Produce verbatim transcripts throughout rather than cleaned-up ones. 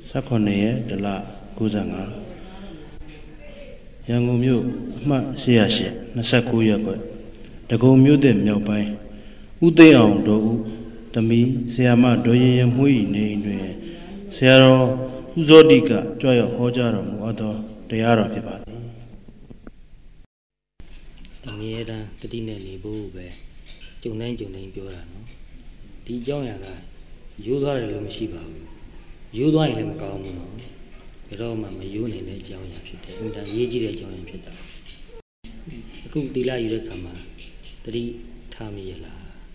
Sakone Dela Guzanga Yangumu Ma Siashi Nasaku Yakwe The Go Mudem Yabai Ude on Do Tami Siama Doye Mui Ne Siaro Uzodika Joy Hojaram Wado Deara Pipati Amiera Tadine Bube Junan Junan Biorano Di Jonaga You are a Lumishiba You don't have Gamuno Roma Mayun in a Jonia Pita in the Yiji Jonia Pita A cook dila Yurekama Three Tamiela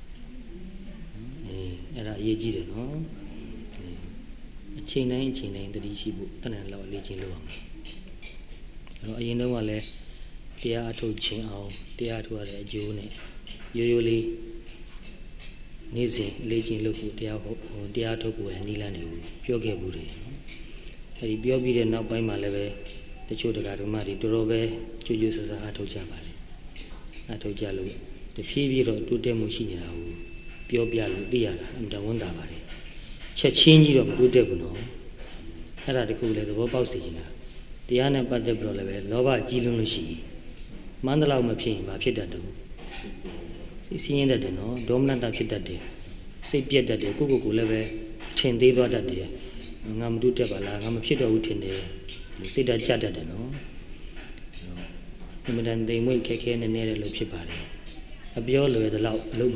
Era Yiji no a chain nine chain nine the Rishibu Tana Legion Long. I know a Tia to chain out, Tia to a June, usually Nisi, Legion look at Tia or Tia to go and Nilan, Pioge Buri. A Biobi now by my level, the Chodagamari, Dorobe, Julius as a Hato Jabari. Hato Jalu, the Phoebe or two demushina, Biobialu, Diara, and the Wondabari. Chachingi of two debuno. Era the cooler, the Wopau Sigina. The Anna Badebro level, Nova Gilunushi. Mandala Mapin, Mapidado. Seeing that no, Domnant Apidade. Say Piet that the Kuku level, ten days or that day. Ngam do Tabala, I'm a Pita Utinde. You see that chatter, no? Then they make cake and near Lupipari. A biolo with a loud look.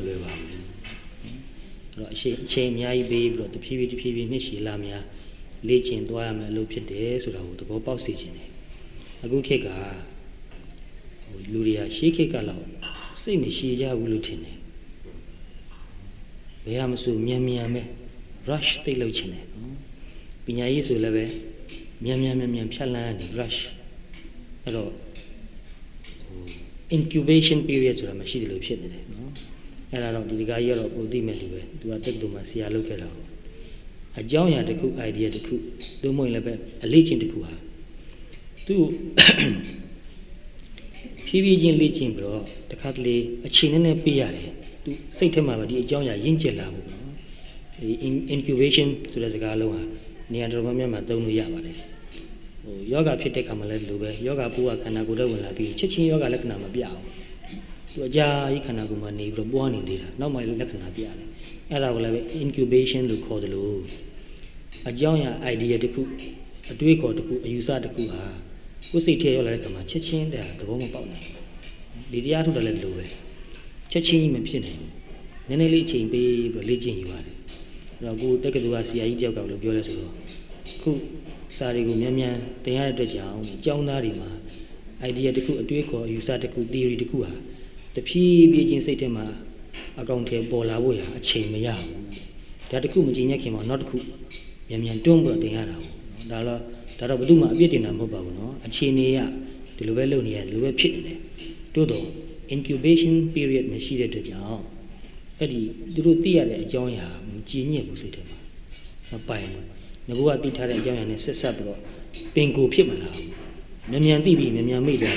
Chain Yai babe, the P V T P V Nishi Lamia, Legion, Doyam, and Lupide, so that the Bob Station. A good cake. Luria, she cake aloud. Say me, she ya will We am so miamiame, rush the lochine. Pinay so leve, miamiam chalani, rush. Incubation periods are a machine of shit. And I don't the guy yellow or dimely to attack the Masia look at a Jonia the cook idea to cook, do more leve, a legion to cook. Two. P V G Legion bro, the Catley, a chin and a piare, to say to my dear Jonia Yinchela. Incubation to the Galoa, near the Romama Donu Yavare. Yoga Pite Kamalet Lube, Yoga Pua Kanaguda will be Chichin Yoga Lakana Biao. To a jar, you can have money from born in data, no more Lakana Biale. And I will have incubation to call the low. A Jonia idea to cook, a tweak or to cook, a user to cook. Who say tell like a Chachin there, the woman about me. The Dia to the little way. Chachin and Pine. Nenely chain babe, religion you are. Now go take it to us, the idea of the Biolas ago. Cook, Sari Gumia, the other Jown, Jownarima. Idea to cook a tweak or you start to cook theory to Kua. The P B in Satema, a county bola way, a chain maya. That the Kumajina came on not cook. Yamian Dumba the Yara. Dala. Tarabuduma Vietnam mobile, a chinia, the Luvelonia, Luve Pit. Dodo, incubation period machine to Jan. Eddie, Durutia, a joya, Genia Busita. A pine. Nagua Pitara Jan and Sesabro, Pinko Pimala. Namian Dibi, Namia Mida.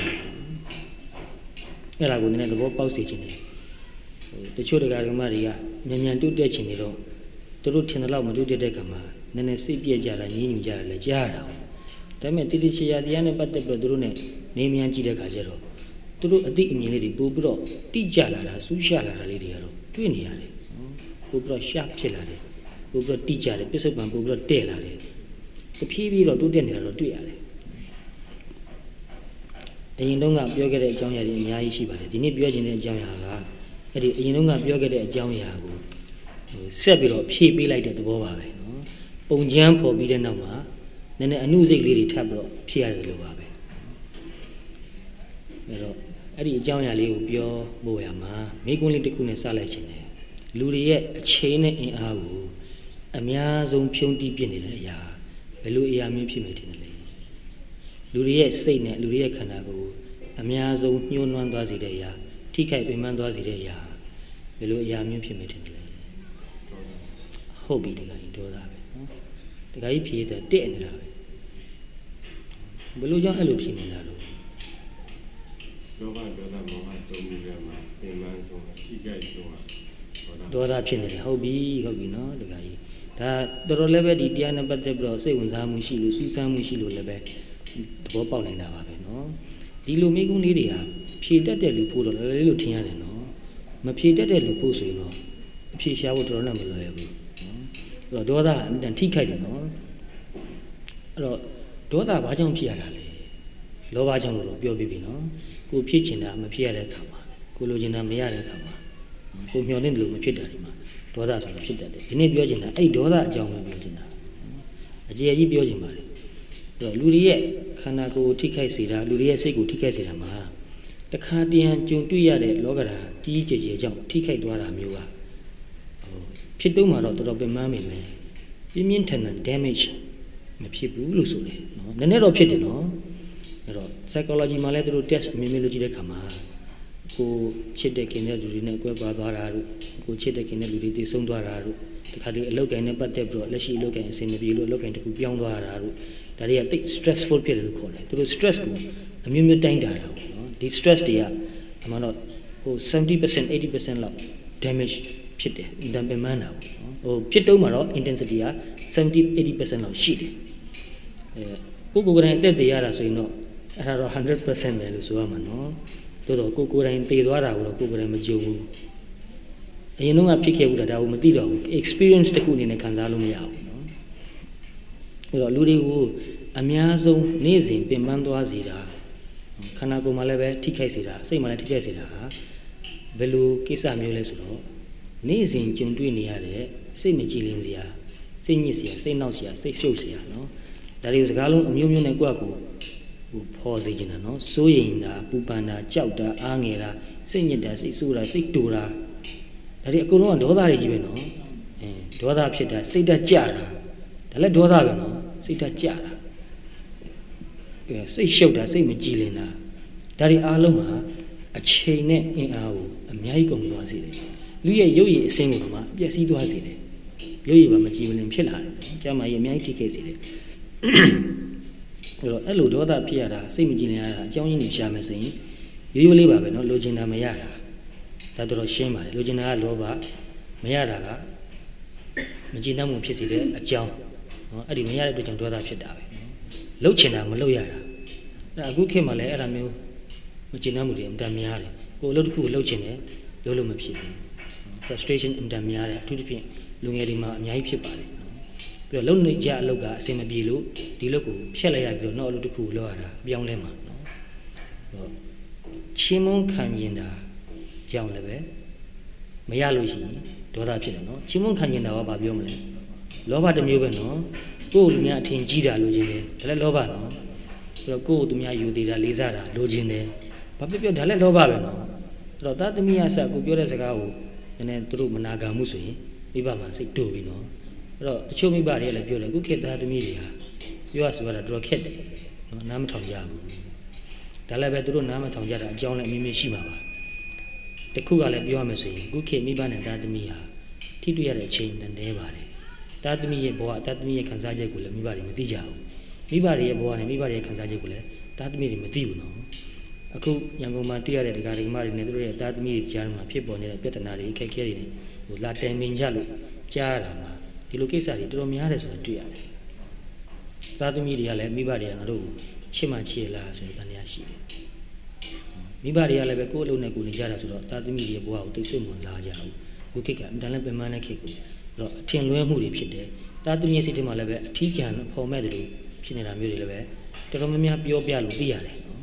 Ella would never go postage in it. The Chodaga Maria, Namian do dechinero. The routine allow me to do the decama. Nene Sipia Jara, Nin Jara, Jara. Time Tidicia, the Anna Pate Badrune, Namian Gida Cajero. To do a dick immunity, Bubro, Tijala, Sushala, Lidiaro, Twiniare, Bubro Sharp Chillare, Bubro Tijare, Bishop and Bubro Tailare. The P V or do Denero Duare. A Yinonga Bioga Jonia in Yaishiba, the Nibiogin Jamia, a Yinonga Bioga Jamia, Sebilo, P be like the Boba. On jam for Bidanama, then a new lady tableau, Pierre Lubabe. Eddie Jonia Leo Bio Boyama, make only the Kuna Salachine. Lurie, a chain in Agu, a mea zone pion deep in the ya, Beluia Mipimatinally. Lurie say net Luria Canago, a mea zone new one dozidea, Tika Biman dozidea, Beluia Mipimatinally. Hobby the guy into that. The guy paid a day in the lab. Below your hello, Pinello. Do that Pinello, hobby, hobby, no, the guy. ဒါတော်တော်လည်းပဲဒီတရားနဲ့ပတ်သက်ပြီးတော့စိတ်ဝင်စားမှုရှိလို့စူးစမ်းမှုရှိလို့လည်းပဲသဘောပေါက်နေတာပါပဲနော်ဒီလိုမိကုန်းလေးတွေဟာဖြည့်တတ်တဲ့လူဖို့တော့လည်းလို့ထင်ရတယ်နော်မဖြည့်တတ်တဲ့လူဖို့ဆိုရင်တော့အဖြည့်ရှားဖို့တော်တော်နဲ့မလွယ်ဘူးနော်အဲ့တော့ဒေါသအမြဲတမ်းထိခိုက်တယ်နော်အဲ့တော့ဒေါသဘာကြောင့်ဖြစ်ရတာလဲလောဘကြောင့်လို့ပြောပြပြီနော်ကိုဖြစ်ချင်တာမဖြစ်ရတဲ့အခါမှာကိုလိုချင်တာမရတဲ့အခါမှာကိုမျှော်လင့်တယ်လို့မဖြစ်တာဒီမှာဒေါသဆိုတာဖြစ်တတ်တယ်ဒီနေ့ပြောချင်တာအဲ့ဒေါသအကြောင်းကိုပြောချင်တာအကျေအကြီးပြောချင်ပါတယ်အဲ့တော့လူတွေရဲ့ခန္ဓာကိုယ်ထိခိုက်စေတာလူတွေရဲ့စိတ်ကိုထိခိုက်စေတာမှာတခါတည်းကြုံတွေ့ရတဲ့လောကဓာတ်ကြီးကြီးကျယ်ကျယ်ကြောင့်ထိခိုက်သွားတာမျိုးကဟိုဖြစ်တော့မှတော့တော်တော်ပင်ပန်းမိမယ်ပြင်းပြင်းထန်ထန် damage မဖြစ်ဘူးလို့ဆိုတယ်နော်နည်းနည်းတော့ဖြစ်တယ်နော်အဲ့တော့ psychology မှာလည်းသူတို့ test အမျိုးမျိုးလုပ်ကြည့်တဲ့အခါမှာကိုချစ်တဲ့ခင်တဲ့လူတွေနဲ့ကွဲကွာသွားတာတို့ကိုချစ်တဲ့ခင်တဲ့လူတွေတည်ဆုံးသွားတာတို့တခါတည်းအလောက်ကိုင်းနဲ့ပတ်သက်ပြီးတော့လက်ရှိအလောက်ကိုင်းအဆင်မပြေလို့အလောက်ကိုင်းတစ်ခုပြောင်းသွားတာတို့ဒါတွေကတိတ် stressful ဖြစ်တယ်လို့ခေါ်တယ်သူတို့ stress ကိုအမျိုးမျိုးတိုင်းတာတာပေါ့နော်ဒီ stress တွေကအမှန်တော့ဟို seventy percent eighty percent လောက် damage ဖြစ်တယ်အင်တန်ပင်ပန်းတာပေါ့နော်ဟိုဖြစ်တော့မှတော့ intensity ကseventy eighty percent လောက်ရှိတယ်အဲကိုကိုယ်ကိုယ်တိုင်တက်တည်ရတာဆိုရင်တော့အဲ့ဒါတော့one hundred percent ပဲလို့ဆိုရမှာနော်တိုးတော့ကိုကိုယ်တိုင်တည်သွားတာကိုတော့ကိုကိုယ်တိုင်မကြုံဘူးအရင်တော့ဖြစ်ခဲ့ဘူးတာဒါကိုမသိတော့ဘူး experience တစ်ခုအနေနဲ့ခံစားလို့မရဘူးနော်အဲ့တော့လူတွေကိုအများဆုံးနေ့စဉ်ပင်ပန်းသွားစေတာခန္ဓာကိုယ်မှာလည်းပဲထိခိုက်စေတာစိတ်မှာလည်းထိခိုက်စေတာဘယ်လိုကိစ္စမျိုးလဲဆိုတော့နေ့စဉ်ကြုံတွေ့နေရတဲ့စိတ်မကြည်လင်စရာစိတ်ညစ်စရာစိတ်နှောက်စရာစိတ်ရှုပ်စရာနော်ဒါတွေကိုစကားလုံးအမျိုးမျိုးနဲ့ကိုယ့်အကူဟိုဖော်စေချင်တာနော်စိုးရိမ်တာပူပန်တာကြောက်တာအားငယ်တာစိတ်ညစ်တာစိတ်ဆိုးတာစိတ်တူတာဒါတွေအကုန်လုံးကဒေါသတွေကြီးပဲနော်အဲဒေါသဖြစ်တာစိတ်ဓာတ်ကြတာဒါလည်းဒေါသပဲနော်စိတ်ဓာတ်ကြတာအဲစိတ်ရှုပ်တာစိတ်မကြည်လင်တာဒါတွေအားလုံးဟာအချိန်နဲ့အင်အားကိုအများကြီးကုန်သွားစေတယ်လူရဲ့ရုပ်ရည်အစင်းကိုမှပျက်စီးသွားစေတယ်ရုပ်ရည်ပါမကြည်လင်ဖြစ်လာတယ်ကျမ်းမာရေးအများကြီးထိခိုက်စေတယ်အဲ့တော့အဲ့လိုဒေါသဖြစ်ရတာစိတ်မကြည်လင်ရတာအကြောင်းရင်းတွေရှာမယ်ဆိုရင်ရိုးရိုးလေးပါပဲเนาะလိုချင်တာမရတာဒါတော်တော်ရှင်းပါတယ်လိုချင်တာကလောဘမရတာကမကြည်နပ်မှုဖြစ်စေတဲ့အကြောင်းเนาะအဲ့ဒီမရတဲ့အတွက်ကြောင့်ဒေါသဖြစ်တာပဲလှုပ်ချင်တာမလှုပ်ရတာအဲ့အခုခေတ်မှာလည်းအဲ့ဒါမျိုးမကြည်နပ်မှုတွေအမှန်များတယ်ကိုယ်အလုပ်တစ်ခုလှုပ်ချင်တယ်လုပ်လို့မဖြစ်ဘူး frustration အမှန်များတယ်အထူးသဖြင့်လူငယ်တွေမှာအများကြီးဖြစ်ပါတယ်ပြီးတော့လုံနေကြအလုပ်ကအဆင်မပြေလို့ဒီလုပ်ကိုဖျက်လိုက်ရပြီးတော့နောက်အလုပ်တစ်ခုလုပ်ရတာပြောင်းလဲမှာနော်ဟောချင်းမုန်းခံကျင်တာကြောင့်လည်းပဲမရလို့ရှိရင်ဒေါသဖြစ်တယ်နော်ချင်းမုန်းခံကျင်တာကဘာပြောမလဲလောဘတစ်မျိုးပဲနော်ကိုယ်လူများအထင်ကြီးတာလိုချင်တယ်ဒါလည်းလောဘနော်ပြီးတော့ကိုယ်သူများယူသေးတာလေးစားတာလိုချင်တယ်ဘာပြောပြောဒါလည်းလောဘပဲနော်အဲ့တော့သာသမီးအဆက်ကိုပြောတဲ့စကားကိုနည်းနည်းသူတို့မနာခံမှုဆိုရင်မိဘမှာစိတ်တူပြီနော်အဲ့တော့တချို့မိဘတွေလည်းပြောတယ်ခုခေတ်သားသမီးတွေဟာပြောရဆိုရတာတော်တော်ခက်တယ်နော်နားမထောင်ကြဘူးဒါလည်းပဲသူတို့နားမထောင်ကြတာအကြောင်းလည်းအမျိုးမျိုးရှိမှာပါတခုကလည်းပြောရမယ်ဆိုရင်ခုခေတ်မိဘနဲ့သားသမီးဟာထိတွေ့ရတဲ့အချိန်တန်တဲပါတယ်သားသမီးရဲ့ဘဝသားသမီးရဲ့ခံစားချက်ကိုလည်းမိဘတွေမသိကြဘူးမိဘတွေရဲ့ဘဝနဲ့မိဘတွေရဲ့ခံစားချက်ကိုလည်းသားသမီးတွေမသိဘူးနော်အခုရန်ကုန်မှာတွေ့ရတဲ့ဒကာဒကမတွေနဲ့သူတို့ရဲ့သားသမီးတွေကြားမှာဖြစ်ပေါ်နေတဲ့ပြဿနာတွေအခက်အခဲတွေဟိုလာတိုင်ပင်ကြလို့ကြားရတာမှာဒီလိုကိစ္စတွေတော်တော်များတယ်ဆိုတာတွေ့ရတယ်။သားသမီးတွေကလည်းမိဘတွေကငါတို့ချစ်မှချစ်လားဆိုတဲ့တန်တရားရှိတယ်။မိဘတွေကလည်းပဲကိုယ့်အလုပ်နဲ့ကိုယ်နေကြတာဆိုတော့သားသမီးတွေဘဝကိုသိစိတ်ဝင်စားကြဘူး။ခုခေတ်ကအတန်လည်းပင်ပန်းတဲ့ခေတ်ကိုအဲ့တော့အထင်လွဲမှုတွေဖြစ်တယ်။သားသမီးရဲ့စိတ်ထဲမှာလည်းပဲအထီးကျန်ဖော်မဲ့တယ်လို့ဖြစ်နေတာမျိုးတွေလည်းပဲတော်တော်များများပြောပြလို့သိရတယ်။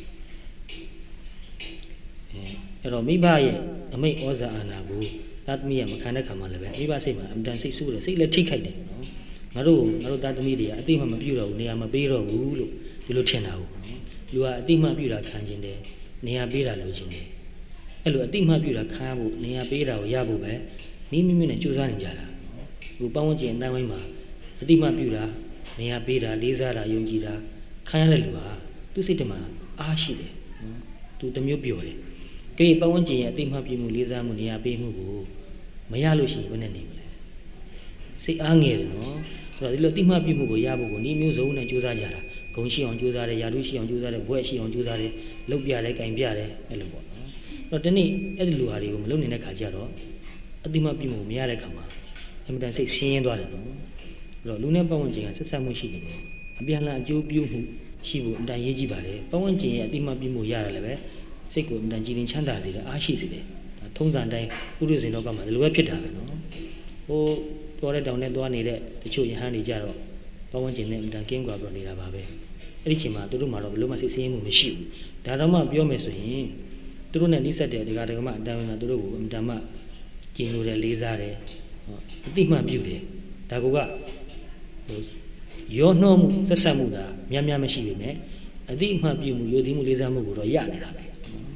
အဲအဲ့တော့မိဘရဲ့အမိတ်ဩဇာအာဏာကိုသားသမီးကမခံတဲ့ခါမှလည်းပဲမိဘစိတ်မှာအမှန်တန်စိတ်ဆိုးတယ်စိတ်လည်းထိခိုက်တယ်နော်ငါတို့ငါတို့သားသမီးတွေကအတိမမပြုတော့ဘူးနေရာမပေးတော့ဘူးလို့ဒီလိုထင်တာဟုတ်နော်လူကအတိမပြုတာခံခြင်းတယ်နေရာပေးတာလိုချင်တယ်အဲ့လိုအတိမပြုတာခံဖို့နေရာပေးတာကိုရဖို့ပဲနီးမိမိနဲ့ကြိုးစားနေကြတာဟိုပတ်ဝန်းကျင်အတိုင်းဝိုင်းမှာအတိမပြုတာနေရာပေးတာလေးစားတာယုံကြည်တာခံရတဲ့လူဟာသူ့စိတ်ထဲမှာအားရှိတယ်နော်သူတစ်မျိုးပြောတယ်ကြည့်ပတ်ဝန်းကျင်ရဲ့အတိမပြုမှုလေးစားမှုနေရာပေးမှုကိုမရလို့ရှိရင်ဘယ်နဲ့နေမလဲစိတ်အားငယ်တယ်နော်ဆိုတော့ဒီလိုတိမှတ်ပြမှုကိုရဖို့ကိုဤမျိုးစုံနဲ့ကြိုးစားကြတာဂုံရှိအောင်ကြိုးစားတယ်ယာတုရှိအောင်ကြိုးစားတယ်ဘွဲ့ရှိအောင်ကြိုးစားတယ်လုပ်ပြတယ်ကင်ပြတယ်အဲ့လိုပေါ့နော်အဲ့တော့ဒီနေ့အဲ့ဒီလူဟာတွေကိုမလုပ်နေတဲ့ခါကျတော့အတိမှတ်ပြမှုမရတဲ့ခါမှာအမှန်တန်စိတ်ဆင်းရဲသွားတယ်နော်အဲ့တော့လူနဲ့ပတ်ဝန်းကျင်ကဆက်ဆက်မှုရှိနေတယ်အပြန်လှန်အကျိုးပြုမှုရှိဖို့အတန်ရေးကြည့်ပါတယ်ပတ်ဝန်းကျင်ရဲ့အတိမပြမှုရတယ်လည်းပဲစိတ်ကိုအတန်ကြည်ရင်ချမ်းသာစေတယ်အားရှိစေတယ်ဒါထုံးစံတိုင်းပုရိသေလောကမှာဒီလိုပဲဖြစ်တာပဲနော်ဟိုတော်တဲ့တောင်နဲ့သွားနေတဲ့တချို့ယဟန်တွေကြတော့ပတ်ဝန်းကျင်နဲ့အတန်ကင်းကွာပြီးနေတာပါပဲအဲ့ဒီချိန်မှာသူတို့မှတော့ဘယ်လိုမှစိတ်ဆင်းရဲမှုမရှိဘူးဒါတော့မှပြောမယ်ဆိုရင်သူတို့နဲ့နှိစက်တဲ့ဒီကတကမှအတန်ဝင်တာသူတို့ကိုအတန်မှကျင်းလို့တယ်လေးစားတယ်အတိမှပြုတယ်ဒါကဟိုရောနှောမှုဆက်ဆက်မှုသာများများမရှိပေမဲ့အတိမှပြုမှုယုံကြည်မှုလေးစားမှုကိုတော့ရနေတာပဲ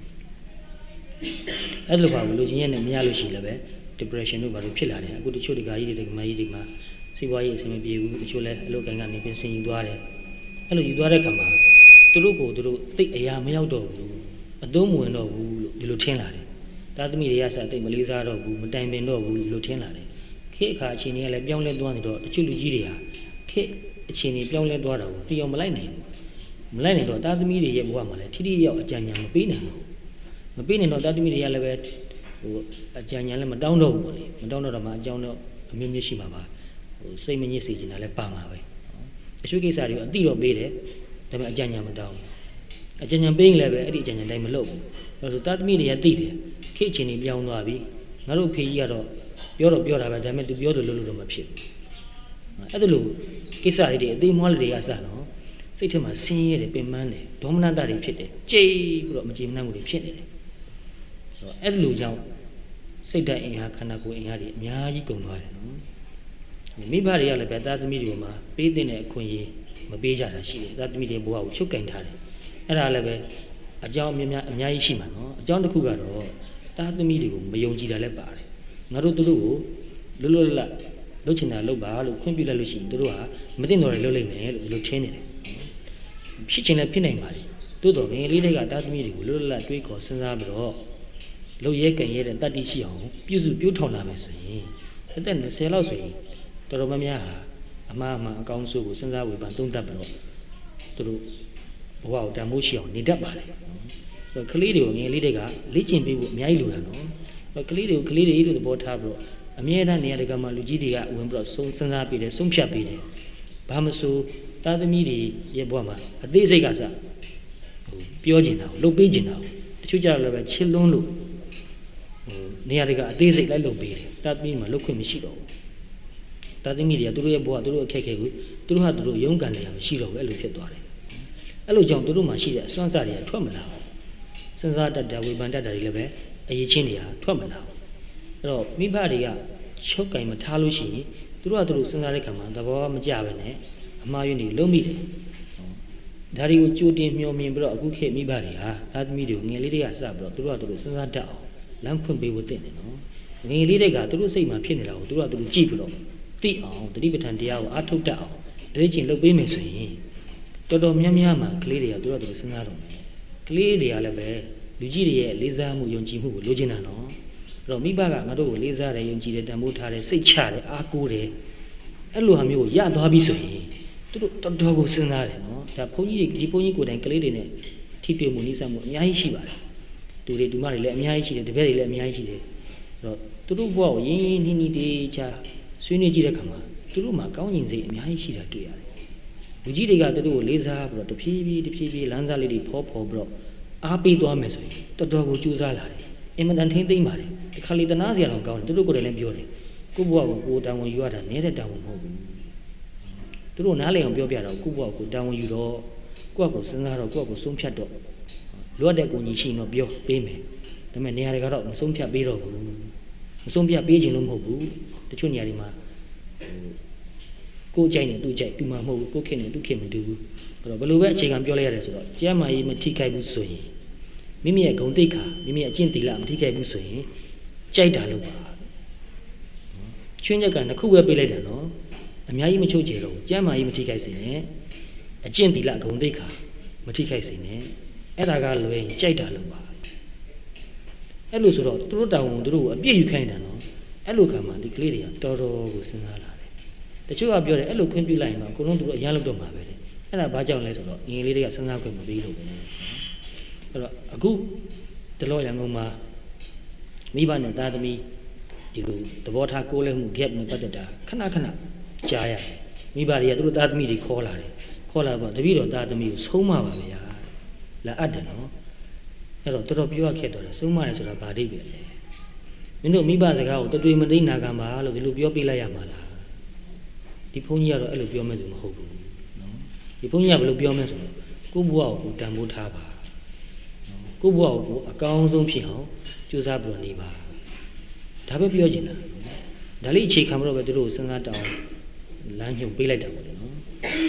အဲ့လိုပါဘူးလူချင်းရဲ့နဲ့မရလို့ရှိလည်းပဲ depression တို့ဘာလို့ဖြစ်လာတယ်အခုတချို့ဒီကကြီးတွေဒီကမကြီးတွေမှာစီးပွားရေးအဆင်မပြေဘူးတချို့လည်းအလုပ်ကိုင်းကနေပြင်ဆင်ယူသွားတယ်အဲ့လိုယူသွားတဲ့ခါမှာသူတို့ကိုသူတို့တိတ်အရာမရောက်တော့ဘူးအသုံးမဝင်တော့ဘူးလို့ဒီလိုထင်လာတယ်တာသမီတွေကစတိတ်မလေးစားတော့ဘူးမတိုင်ပင်တော့ဘူးလို့ထင်လာတယ်ခေတ်အခါအချိန်တွေကလည်းပြောင်းလဲသွားနေတော့တချို့လူကြီးတွေဟာခေတ်အချိန်တွေပြောင်းလဲသွားတာကိုတရားမလိုက်နိုင်ဘူးမလိုက်နိုင်တော့တာသမီတွေရဲ့ဘဝမှာလည်းထိထိရောက်အကြံဉာဏ်မပေးနိုင်ဘူးမပေးနိုင်တော့တာသမီတွေကလည်းပဲဟိုအကြံဉာဏ်လည်းမတောင်းတော့ဘူးပေါ့လေမတောင်းတော့တော့မှအကြောင်းတော့အမျိုးမျိုးရှိမှာပါဟိုစိတ်မညစ်စေချင်တာလည်းပါမှာပဲအရွှေကိစ္စတွေကိုအတိတော့ပေးတယ်ဒါပေမဲ့အကြံဉာဏ်မတောင်းဘူးအကြံဉာဏ်ပေးရင်လည်းပဲအဲ့ဒီအကြံဉာဏ်တိုင်းမလုပ်ဘူးအဲဆိုတာသမီတွေကသိတယ်ခေတ်အချိန်တွေပြောင်းသွားပြီငါတို့ဖေကြီးကတော့ပြောတော့ပြောတာပဲဒါပေမဲ့ तू ပြောတယ်လို့လို့တော့မဖြစ်ဘူးအဲ့ဒါလို့ကိစ္စလေးတွေအသေးမွှားလေးတွေကစတော့စိတ်ထဲမှာဆင်းရဲတယ်ပင်ပန်းတယ်ဒေါမနတတွေဖြစ်တယ်ကြိတ်ပြီးတော့မကြည်မနှံ့မှုတွေဖြစ်နေတယ်ဆိုတော့အဲ့ဒါလို့ကြောင့်စိတ်ဓာတ်အင်အားခန္ဓာကိုယ်အင်အားတွေအများကြီးကုန်သွားတယ်နော်မိဘတွေကလည်းပဲသားသမီးတွေမှာပေးတဲ့အခွင့်အရေးမပေးကြတာရှိတယ်သားသမီးတွေဘဝကိုချုပ်ကင်ထားတယ်အဲ့ဒါလည်းပဲအကြောင်းအများအများကြီးရှိမှာနော်အကြောင်းတစ်ခုကတော့သားသမီးတွေကိုမယုံကြည်တာလည်းပါတယ်ငါတို့သူတို့ကိုလွတ်လွတ်လပ်လုပ်ချင်တာလုပ်ပါလို့ခွင့်ပြုလိုက်လို့ရှိရင်သူတို့ဟာမသိတော့လည်းလုပ်လိုက်မယ်လို့ဒီလိုထင်နေတယ်ဖြစ်ချင်လည်းဖြစ်နိုင်ပါလေတိုးတော်ငယ်လေးတွေကတားသမီးတွေကိုလွတ်လွတ်လပ်တွေးခေါ်စဉ်းစားပြီးတော့လုပ်ရဲကြံရဲတဲ့တတ္တိရှိအောင်ပြုစုပြုထောင်လာမယ်ဆိုရင်အသက်၂၀လောက်ဆိုရင်တော်တော်များများဟာအမှားအမှန်အကောင်းဆုံးကိုစဉ်းစားဝေဖန်သုံးသပ်ပြီးတော့သူတို့ဘဝကိုတန်ဖိုးရှိအောင်နေတတ်ပါလေဆိုတော့ကလေးတွေကိုငယ်လေးတွေကလေ့ကျင့်ပေးဖို့အများကြီးလိုတာနော်ဆိုတော့ကလေးတွေကိုကလေးတွေလို့သဘောထားပြီးတော့အမြဲတမ်းနေရာတကမှာလူကြီးတွေကဝင်ပြီးတော့ဆုံးစဉ်းစားပေးတယ်ဆုံးဖြတ်ပေးတယ်ဘာမဆိုတာသမီတွေရဲ့ဘဝမှာအသေးစိတ်ကစဟိုပြောကျင်တာကိုလုပ်ပေးကျင်တာကိုတချို့ကြတော့လည်းပဲချစ်လွန်းလို့ဟိုနေရာတွေကအသေးစိတ်လိုက်လုပ်ပေးတယ်တာသမီမှာလုပ်ခွင့်မရှိတော့ဘူးတာသမီတွေကသူတို့ရဲ့ဘဝသူတို့အခက်အခဲကိုသူတို့ဟာသူတို့ရုန်းကန်နေရမရှိတော့ဘူးအဲ့လိုဖြစ်သွားတယ်အဲ့လိုကြောင့်သူတို့မှာရှိတဲ့အစွမ်းစားတွေကထွက်မလာဘူးစဉ်းစားတတ်တာဝေဖန်တတ်တာတွေလည်းပဲအရေးချင်းတွေကထွက်မလာဘူးအဲ့တော့မိဘတွေကချုပ်ကင်မထားလို့ရှိရင်သူတို့ကသူတို့စဉ်းစားတဲ့ခါမှာသဘောမကျပဲနဲ့အမှားယွင်းတွေလုံးမိတယ်ဒါတွေကိုကြိုတင်မျှော်မြင်ပြီးတော့အခုခေတ်မိဘတွေဟာသားသမီးတွေကိုငယ်လေးတွေကစပြီးတော့သူတို့ကသူတို့စဉ်းစားတတ်အောင်လမ်းဖွင့်ပေးဖို့တင်တယ်နော်ငယ်လေးတွေကသူတို့စိတ်မှာဖြစ်နေတာကိုသူတို့ကသူတို့ကြည့်ပြီးတော့သိအောင်တတိပဋ္ဌာန်တရားကိုအားထုတ်တတ်အောင်အဲ့ဒီချင်းလုပ်ပေးမယ်ဆိုရင်တော်တော်များများမှာကလေးတွေကသူတို့ကသူတို့စဉ်းစားတော့မယ်ကလေးတွေကလည်းပဲလူကြီးတွေရဲ့လေးစားမှုယုံကြည်မှုကိုလိုချင်တာနော်အဲ့တော့မိဘကငါတို့ကိုလေးစားတယ်ယုံကြည်တယ်တန်ဖိုးထားတယ်စိတ်ချတယ်အားကိုးတယ်အဲ့လိုဟာမျိုးကိုရသွားပြီဆိုရင်သူတို့တော်တော်ကိုစဉ်းစားတယ်နော်ဒါဘုန်းကြီးတွေဒီဘုန်းကြီးကိုယ်တိုင်ကလေးတွေနဲ့ထိတွေ့မှုနှိစက်မှုအများကြီးရှိပါတယ်တူတွေတူမတွေလည်းအများကြီးရှိတယ်တပည့်တွေလည်းအများကြီးရှိတယ်အဲ့တော့သူတို့ဘဝကိုရင်းရင်းနှီးနှီးတေးချာဆွေးနွေးကြည့်တဲ့ခါမှာသူတို့မှာကောင်းကျင်စိတ်အများကြီးရှိတာတွေ့ရတယ်လူကြီးတွေကသူတို့ကိုလေးစားပြီးတော့တဖြည်းဖြည်းတဖြည်းဖြည်းလမ်းစားလေးတွေဖောဖောပြီးတော့အားပေးသွားမယ်ဆိုရင်တော်တော်ကိုကြိုးစားလာတယ်အင်မတန်ထိမ့်သိမ့်ပါတယ်ဒီခါလေးတနာစရာတော့ကောင်းတယ်သူတို့ကိုယ်တိုင်လည်းပြောတယ်ကိုယ့်ဘဝကိုကိုယ်တောင်းဝန်ယူရတာနည်းတဲ့တောင်းဝန်မဟုတ်ဘူးသူတို့နားလည်အောင်ပြောပြတော့ကိုယ့်ဘဝကိုတောင်းဝန်ယူတော့ကိုယ့်ကိုစဉ်းစားတော့ကိုယ့်ကိုဆုံးဖြတ်တော့လိုအပ်တဲ့ကိုကြီးရှိရင်တော့ပြောပေးမယ်ဒါပေမဲ့နေရာတွေကတော့မဆုံးဖြတ်ပေးတော့ဘူးမဆုံးဖြတ်ပေးခြင်းလို့မဟုတ်ဘူးတချို့နေရာတွေမှာကိုယ်ကြိုက်နေသူကြိုက်သူမှမဟုတ်ဘူးကိုယ်ခင်နေသူခင်မတူဘူးအဲ့တော့ဘယ်လိုပဲအခြေခံပြောလိုက်ရတယ်ဆိုတော့ကျမ်းမာရေးမထိခိုက်ဘူးဆိုရင်မိမိရဲ့ဂုဏ်သိက္ခာမိမိရဲ့အကျင့်သီလမထိခိုက်ဘူးဆိုရင်ကြိုက်တာလို့ပါချွင်းချက်ကနှစ်ခုပဲပေးလိုက်တယ်နော်အများကြီးမချုပ်ချယ်တော့ကျမ်းမာရေးမထိခိုက်စေနဲ့အကျင့်သီလဂုဏ်သိက္ခာမထိခိုက်စေနဲ့အဲ့ဒါကလွယ်ရင်ကြိုက်တာလို့ပါအဲ့လိုဆိုတော့သူတို့တောင်းဝန်သူတို့ကိုအပြည့်ယူခိုင်းတယ်နော်အဲ့လိုခံမှဒီကလေးတွေကတော်တော်ကိုစဉ်းစားလာတယ်တချို့ကပြောတယ်အဲ့လိုခွင့်ပြုလိုက်ရင်တော့အကုန်လုံးသူတို့အရန်လုပ်တော့မှာပဲတဲ့အဲ့ဒါဘာကြောင့်လဲဆိုတော့ငယ်လေးတွေကစဉ်းစားခွင့်မပေးလို့ပဲအဲ့တော့အခုတလောရန်ကုန်မှာမိဘနဲ့သားသမီးဒီလိုသဘောထားကိုယ်လည်းမှု gap နဲ့ပတ်သက်တာခဏခဏကြားရတယ်မိဘတွေကသူတို့သားသမီးတွေခေါ်လာတယ်ခေါ်လာတော့တပည့်တော်သားသမီးကိုဆုံးမပါဗျာလာအပ်တယ်နော်အဲ့တော့တော်တော်ပြောရခက်တော့တယ်ဆုံးမတယ်ဆိုတာဗာဒိတ်ပဲလေမင်းတို့မိဘစကားကိုတတွေ့မသိနာခံပါလို့ဒီလိုပြောပြလိုက်ရမှာလားဒီဘုန်းကြီးကတော့အဲ့လိုပြောမဲ့သူမဟုတ်ဘူးနော်ဒီဘုန်းကြီးကဘယ်လိုပြောမဲ့ဆိုတော့ကိုယ့်ဘဝကိုကိုယ်တန်ဖိုးထားပါကိုယ့်ဘဝကိုကိုယ်အကောင်းဆုံးဖြစ်အောင်ကြိုးစားပြီးတော့နေပါဒါပဲပြောချင်တာဒါလေးအခြေခံမလို့ပဲသူတို့စဉ်းစားတောင်းလမ်းညွှန်ပေးလိုက်တာပေါ့လေနော်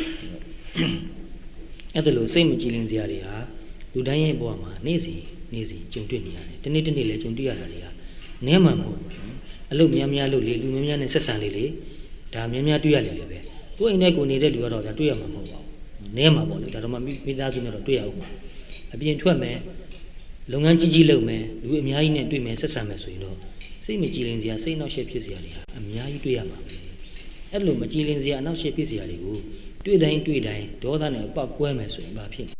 အဲ့ဒါလို့စိတ်မကြည်လင်စရာတွေဟာလူတိုင်းရဲ့ဘဝမှာနေ့စဉ်နေ့စဉ်ကြုံတွေ့နေရတယ်တနေ့တနေ့လည်းကြုံတွေ့ရတာတွေဟာနည်းမှမဟုတ်ဘူးအလုပ်များများလုပ်လေလူများများနဲ့ဆက်ဆံလေလေဒါများများတွေ့ရလေလေပဲကိုယ်အိမ်နဲ့ကိုယ်နေတဲ့လူကတော့ဒါတွေ့ရမှာမဟုတ်ပါဘူးနည်းမှာပေါ့လေဒါတော့မှမိသားစုနဲ့တော့တွေ့ရအောင်ပါအပြင်ထွက်မယ်လုပ်ငန်းကြီးကြီးလုပ်မယ်လူအများကြီးနဲ့တွေ့မယ်ဆက်ဆံမယ်ဆိုရင်တော့စိတ်မကြည်လင်စရာစိတ်နှောက်ယှက်ဖြစ်စရာတွေဟာအများကြီးတွေ့ရမှာပဲအဲ့လိုမကြည်လင်စရာအနှောက်ယှက်ဖြစ်စရာတွေကိုတွေ့တိုင်းတွေ့တိုင်းဒေါသနဲ့ပောက်ကွဲမယ်ဆိုရင်ဘာဖြစ်လဲ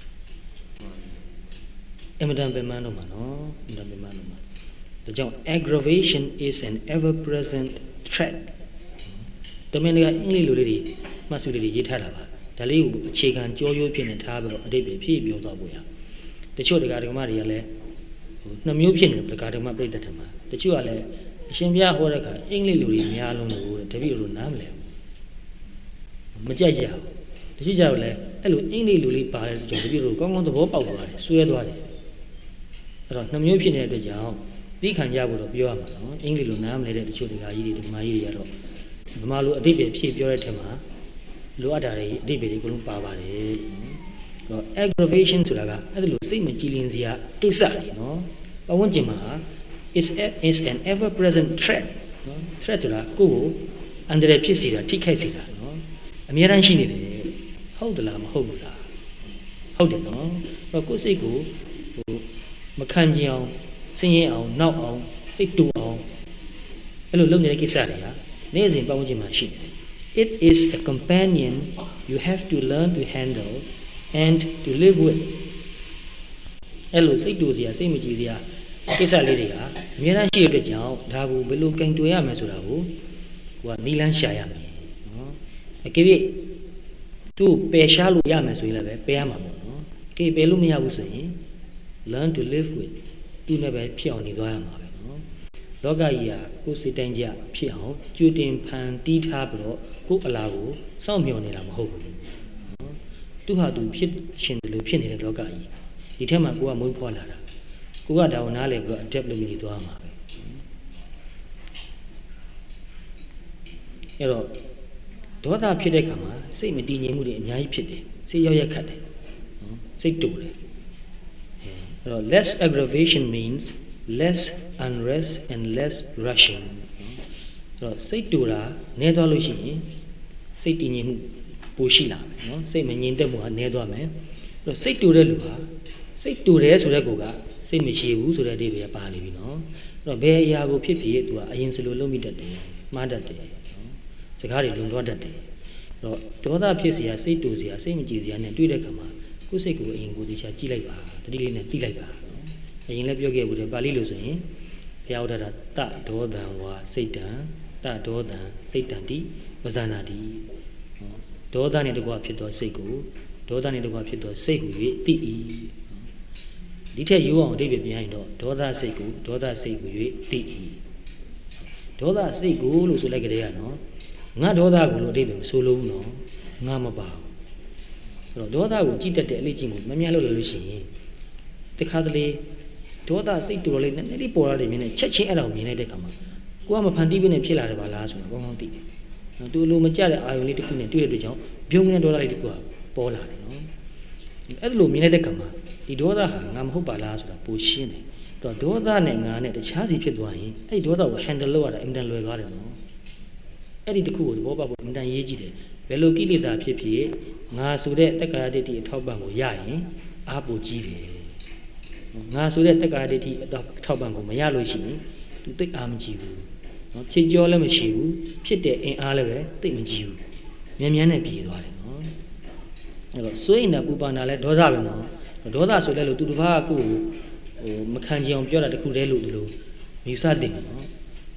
အမတန်ပင်မတော့မှာနော်အမတန်ပင်မတော့မှာဒါကြောင့် aggravation is an ever present threat တမန်တွေကအင်္ဂလိပ်လိုလေးတွေမှတ်စုလေးတွေရေးထားတာပါဒါလေးကိုအခြေခံကြောရိုးဖြစ်နေထားပြီးတော့အတိတ်ပဲဖြည့်ပြောသွားဖို့ရတချို့တရားဓမ္မတွေကလည်းဟိုနှစ်မျိုးဖြစ်နေတယ်တရားဓမ္မပြိတ္တထမှာတချို့ကလည်းအရှင်ဘုရားဟောတဲ့အခါအင်္ဂလိပ်လိုတွေများလုံးလို့တပည့်လိုနားမလဲဘူးမကြိုက်ကြဘူးတချို့ကြတော့လည်းအဲ့လိုအင်္ဂလိပ်လိုလေးပါတယ်ကြောင့်တပည့်လိုကောင်းကောင်းသဘောပေါက်သွားတယ်ဆွဲသွားတယ်အဲ့တော့နှစ်မျိုးဖြစ်နေတဲ့အတွက်ကြောင့်သိခံကြဖို့တော့ပြောရမှာနော်အင်္ဂလိပ်လိုနားမလဲတဲ့တချို့တရားကြီးတွေဓမ္မကြီးတွေကတော့ဗမာလိုအတိတ်ပဲဖြည့်ပြောတဲ့ထက်မှာလိုအပ်တာတွေအတိတ်ပဲအကုန်လုံးပါပါတယ်နော် aggravation ဆိုတာကအဲ့လိုစိတ်မကြည်လင်စရာကိစ္စတွေနော်ပဝန်းကျင်မှာ is is an ever present threat နော် threat ဆိုတာကိုယ့်ကိုအန္တရာယ်ဖြစ်စေတာထိခိုက်စေတာနော်အများတန်းရှိနေတယ်ဟုတ်တယ်လားမဟုတ်ဘူးလားဟုတ်တယ်နော်အဲ့ကိုယ့်စိတ်ကိုဟိုမခံကြအောင်ဆင်းရဲအောင်နောက်အောင်စိတ်တူအောင်အဲ့လိုလုပ်နေတဲ့ကိစ္စတွေဟာနေ့စဉ်ပဝန်းကျင်မှာရှိနေတယ် it is a companion you have to learn to handle and to live with အဲ့လိုစိတ်တူစရာစိတ်မကြည်စရာကိစ္စလေးတွေကအများကြီးရှိတဲ့အတွက်ကြောင့်ဒါကိုဘယ်လိုကင်တွယ်ရမလဲဆိုတာကိုကိုကနီလန်းရှာရမယ်နော်အကယ်၍သူ့ပယ်ရှားလို့ရမယ်ဆိုရင်လည်းပဲပယ်ရမှာပေါ့နော်အကယ်ပယ်လို့မရဘူးဆိုရင် learn to live with သူနဲ့ပဲဖြစ်အောင်နေသွားရမှာပဲနော်လောကကြီးကကိုယ်စိတ်တိုင်းကြဖြစ်အောင်ကြွတင်ဖန်တီးထားပြီးတော့ကိုယ်အလားကိုစောင့်မျှော်နေတာမဟုတ်ဘူးနော်သူဟာသူဖြစ်ရှင်တယ်လို့ဖြစ်နေတဲ့လောကကြီးဒီထက်မှကိုကမွေးဖွားလာတာကိုကဒါကိုနားလည်ပြီးတော့ adapt လုပ်နေသွားမှာပဲအဲ့တော့ဒေါသဖြစ်တဲ့ခါမှာစိတ်မတည်ငြိမ်မှုတွေအများကြီးဖြစ်တယ်စိတ်ရောက်ရက်ခတ်တယ်နော်စိတ်တူတယ်အဲ့တော့ less aggravation means less unrest and less rushing အဲ့တော့စိတ်တူတာနည်းသွားလို့ရှိရင်စိတ်တည်ငြိမ်မှုပိုရှိလာမယ်နော်စိတ်မငြိမ်သက်မှုကနည်းသွားမယ်အဲ့တော့စိတ်တူတဲ့လူဟာစိတ်တူတယ်ဆိုတဲ့ကိုကစိတ်မရှိဘူးဆိုတဲ့အဓိပ္ပာယ်ပါနေပြီနော်အဲ့တော့ဘယ်အရာကိုဖြစ်ဖြစ်သူကအရင်စလိုလုပ်မိတတ်တယ်မှားတတ်တယ်နော်စကားတွေလုံသွားတတ်တယ်အဲ့တော့ဒေါသဖြစ်เสียစိတ်တူเสียစိတ်မကြည်เสียနဲ့တွေ့တဲ့ခါမှာကိုယ်စိတ်ကိုအရင်ကိုသိချာကြည့်လိုက်ပါတတိလေးနဲ့ကြည့်လိုက်ပါနော်အရင်လည်းပြောခဲ့ဘူးတယ်ပါဠိလိုဆိုရင်ဘုရားဟောတာတဒေါသံဝါစိတ်တံတဒေါသံစိတ်တံတိဝဇာနာတိနော်ဒေါသနဲ့တကွာဖြစ်သောစိတ်ကိုဒေါသနဲ့တကွာဖြစ်သောစိတ်ဟူ၍သိ၏ဒီထက်ရိုးအောင်အဓိပ္ပာယ်ပြန်ရင်တော့ဒေါသစိတ်ကိုဒေါသစိတ်ဟူ၍သိ၏ဒေါသစိတ်ကိုလို့ဆိုလိုက်ကြတဲ့ကနော်ငါဒေါသကိုလို့အဓိပ္ပာယ်မဆိုလို့ဘူးနော်ငါမပါဘူးအဲ့တော့ဒေါသကိုကြည့်တတ်တဲ့အလေးချင်းကိုမများလို့လို့ရှိရင်တခါတလေဒေါသစိတ်တူတော်လေးနည်းနည်းလေးပေါ်လာတယ်မြင်နေချက်ချင်းအဲ့ဒါကိုမြင်လိုက်တဲ့ခါမှာကိုကမဖန်တီးပြီးနေဖြစ်လာတယ်ပါလားဆိုတော့ကောင်းကောင်းသိတယ်နော်သူလိုမကြတဲ့အာယုံလေးတစ်ခုနဲ့တွေ့တဲ့အတွက်ကြောင့်ဘုံနဲ့ဒေါသလေးတစ်ခုကပေါ်လာတယ်နော်အဲ့လိုမြင်လိုက်တဲ့ခါမှာဒီဒေါသဟာငါမဟုတ်ပါလားဆိုတာပိုရှင်းတယ်တော့ဒေါသနဲ့ငါနဲ့တခြားစီဖြစ်သွားရင်အဲ့ဒီဒေါသကို handle လုပ်ရတာအင်တန်လွယ်သွားတယ်နော်အဲ့ဒီတစ်ခုကိုသဘောပေါက်ဖို့အင်တန်ရေးကြည့်တယ်ဘယ်လိုကိလေသာဖြစ်ဖြစ်ငါဆိုတဲ့တက္ကာယဒိဋ္ဌိအထောက်ပံ့ကိုရရင်အားပိုကြီးတယ်ငါဆိုတဲ့တက္ကာယဒိဋ္ဌိအထောက်ပံ့ကိုမရလို့ရှိရင်သူသိအားမကြီးဘူးနော်ဖြစ်ကြောလည်းမရှိဘူးဖြစ်တဲ့အင်အားလည်းပဲသိမကြီးဘူးမြန်မြန်နဲ့ပြေးသွားတယ်နော်အဲ့တော့စွဲရင်ပူပန်တာလဲဒေါသပဲနော်ဒေါသဆိုလဲလို့သူတစ်ပါးကကိုယ်ဟိုမခံချင်အောင်ပြောတာတခုတည်းလို့ဒီလိုမြူစတင်နော်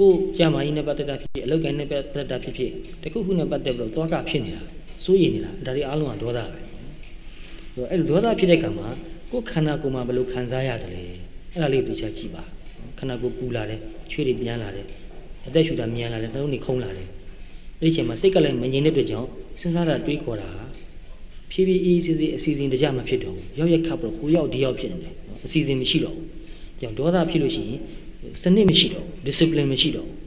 ကိုကြာမကြီးနဲ့ပတ်သက်တာဖြစ်ဖြစ်အလောက်ကိုင်းနဲ့ပတ်သက်တာဖြစ်ဖြစ်တခုခုနဲ့ပတ်သက်ပြီးတော့သွားကဖြစ်နေတာစိုးရိမ်နေတာဒါတွေအားလုံးကဒေါသပဲအဲ့လိုဒေါသဖြစ်တဲ့ခါမှာကိုယ်ခန္ဓာကိုယ်မှာဘယ်လိုခံစားရတယ်လဲအဲ့ဒါလေးသိချကြည့်ပါခန္ဓာကိုယ်ပူလာတယ်ချွေးတွေပြန်လာတယ်အသက်ရှူတာမြန်လာတယ်နှလုံးတွေခုံလာတယ်အဲ့ဒီချိန်မှာစိတ်ကလည်းမငြိမ်တဲ့အတွက်ကြောင့်စဉ်းစားတာတွေးခေါ်တာဖြည်းဖြည်းအေးအေးဆေးဆေးအစီအစဉ်တကြမဖြစ်တော့ဘူးရောက်ရက်ခပ်ပြီးဟိုရောက်ဒီရောက်ဖြစ်နေတယ်အစီအစဉ်မရှိတော့ဘူးကြောင့်ဒေါသဖြစ်လို့ရှိရင်စနစ်မရှိတော့ဘူး discipline မရှိတော့ဘူး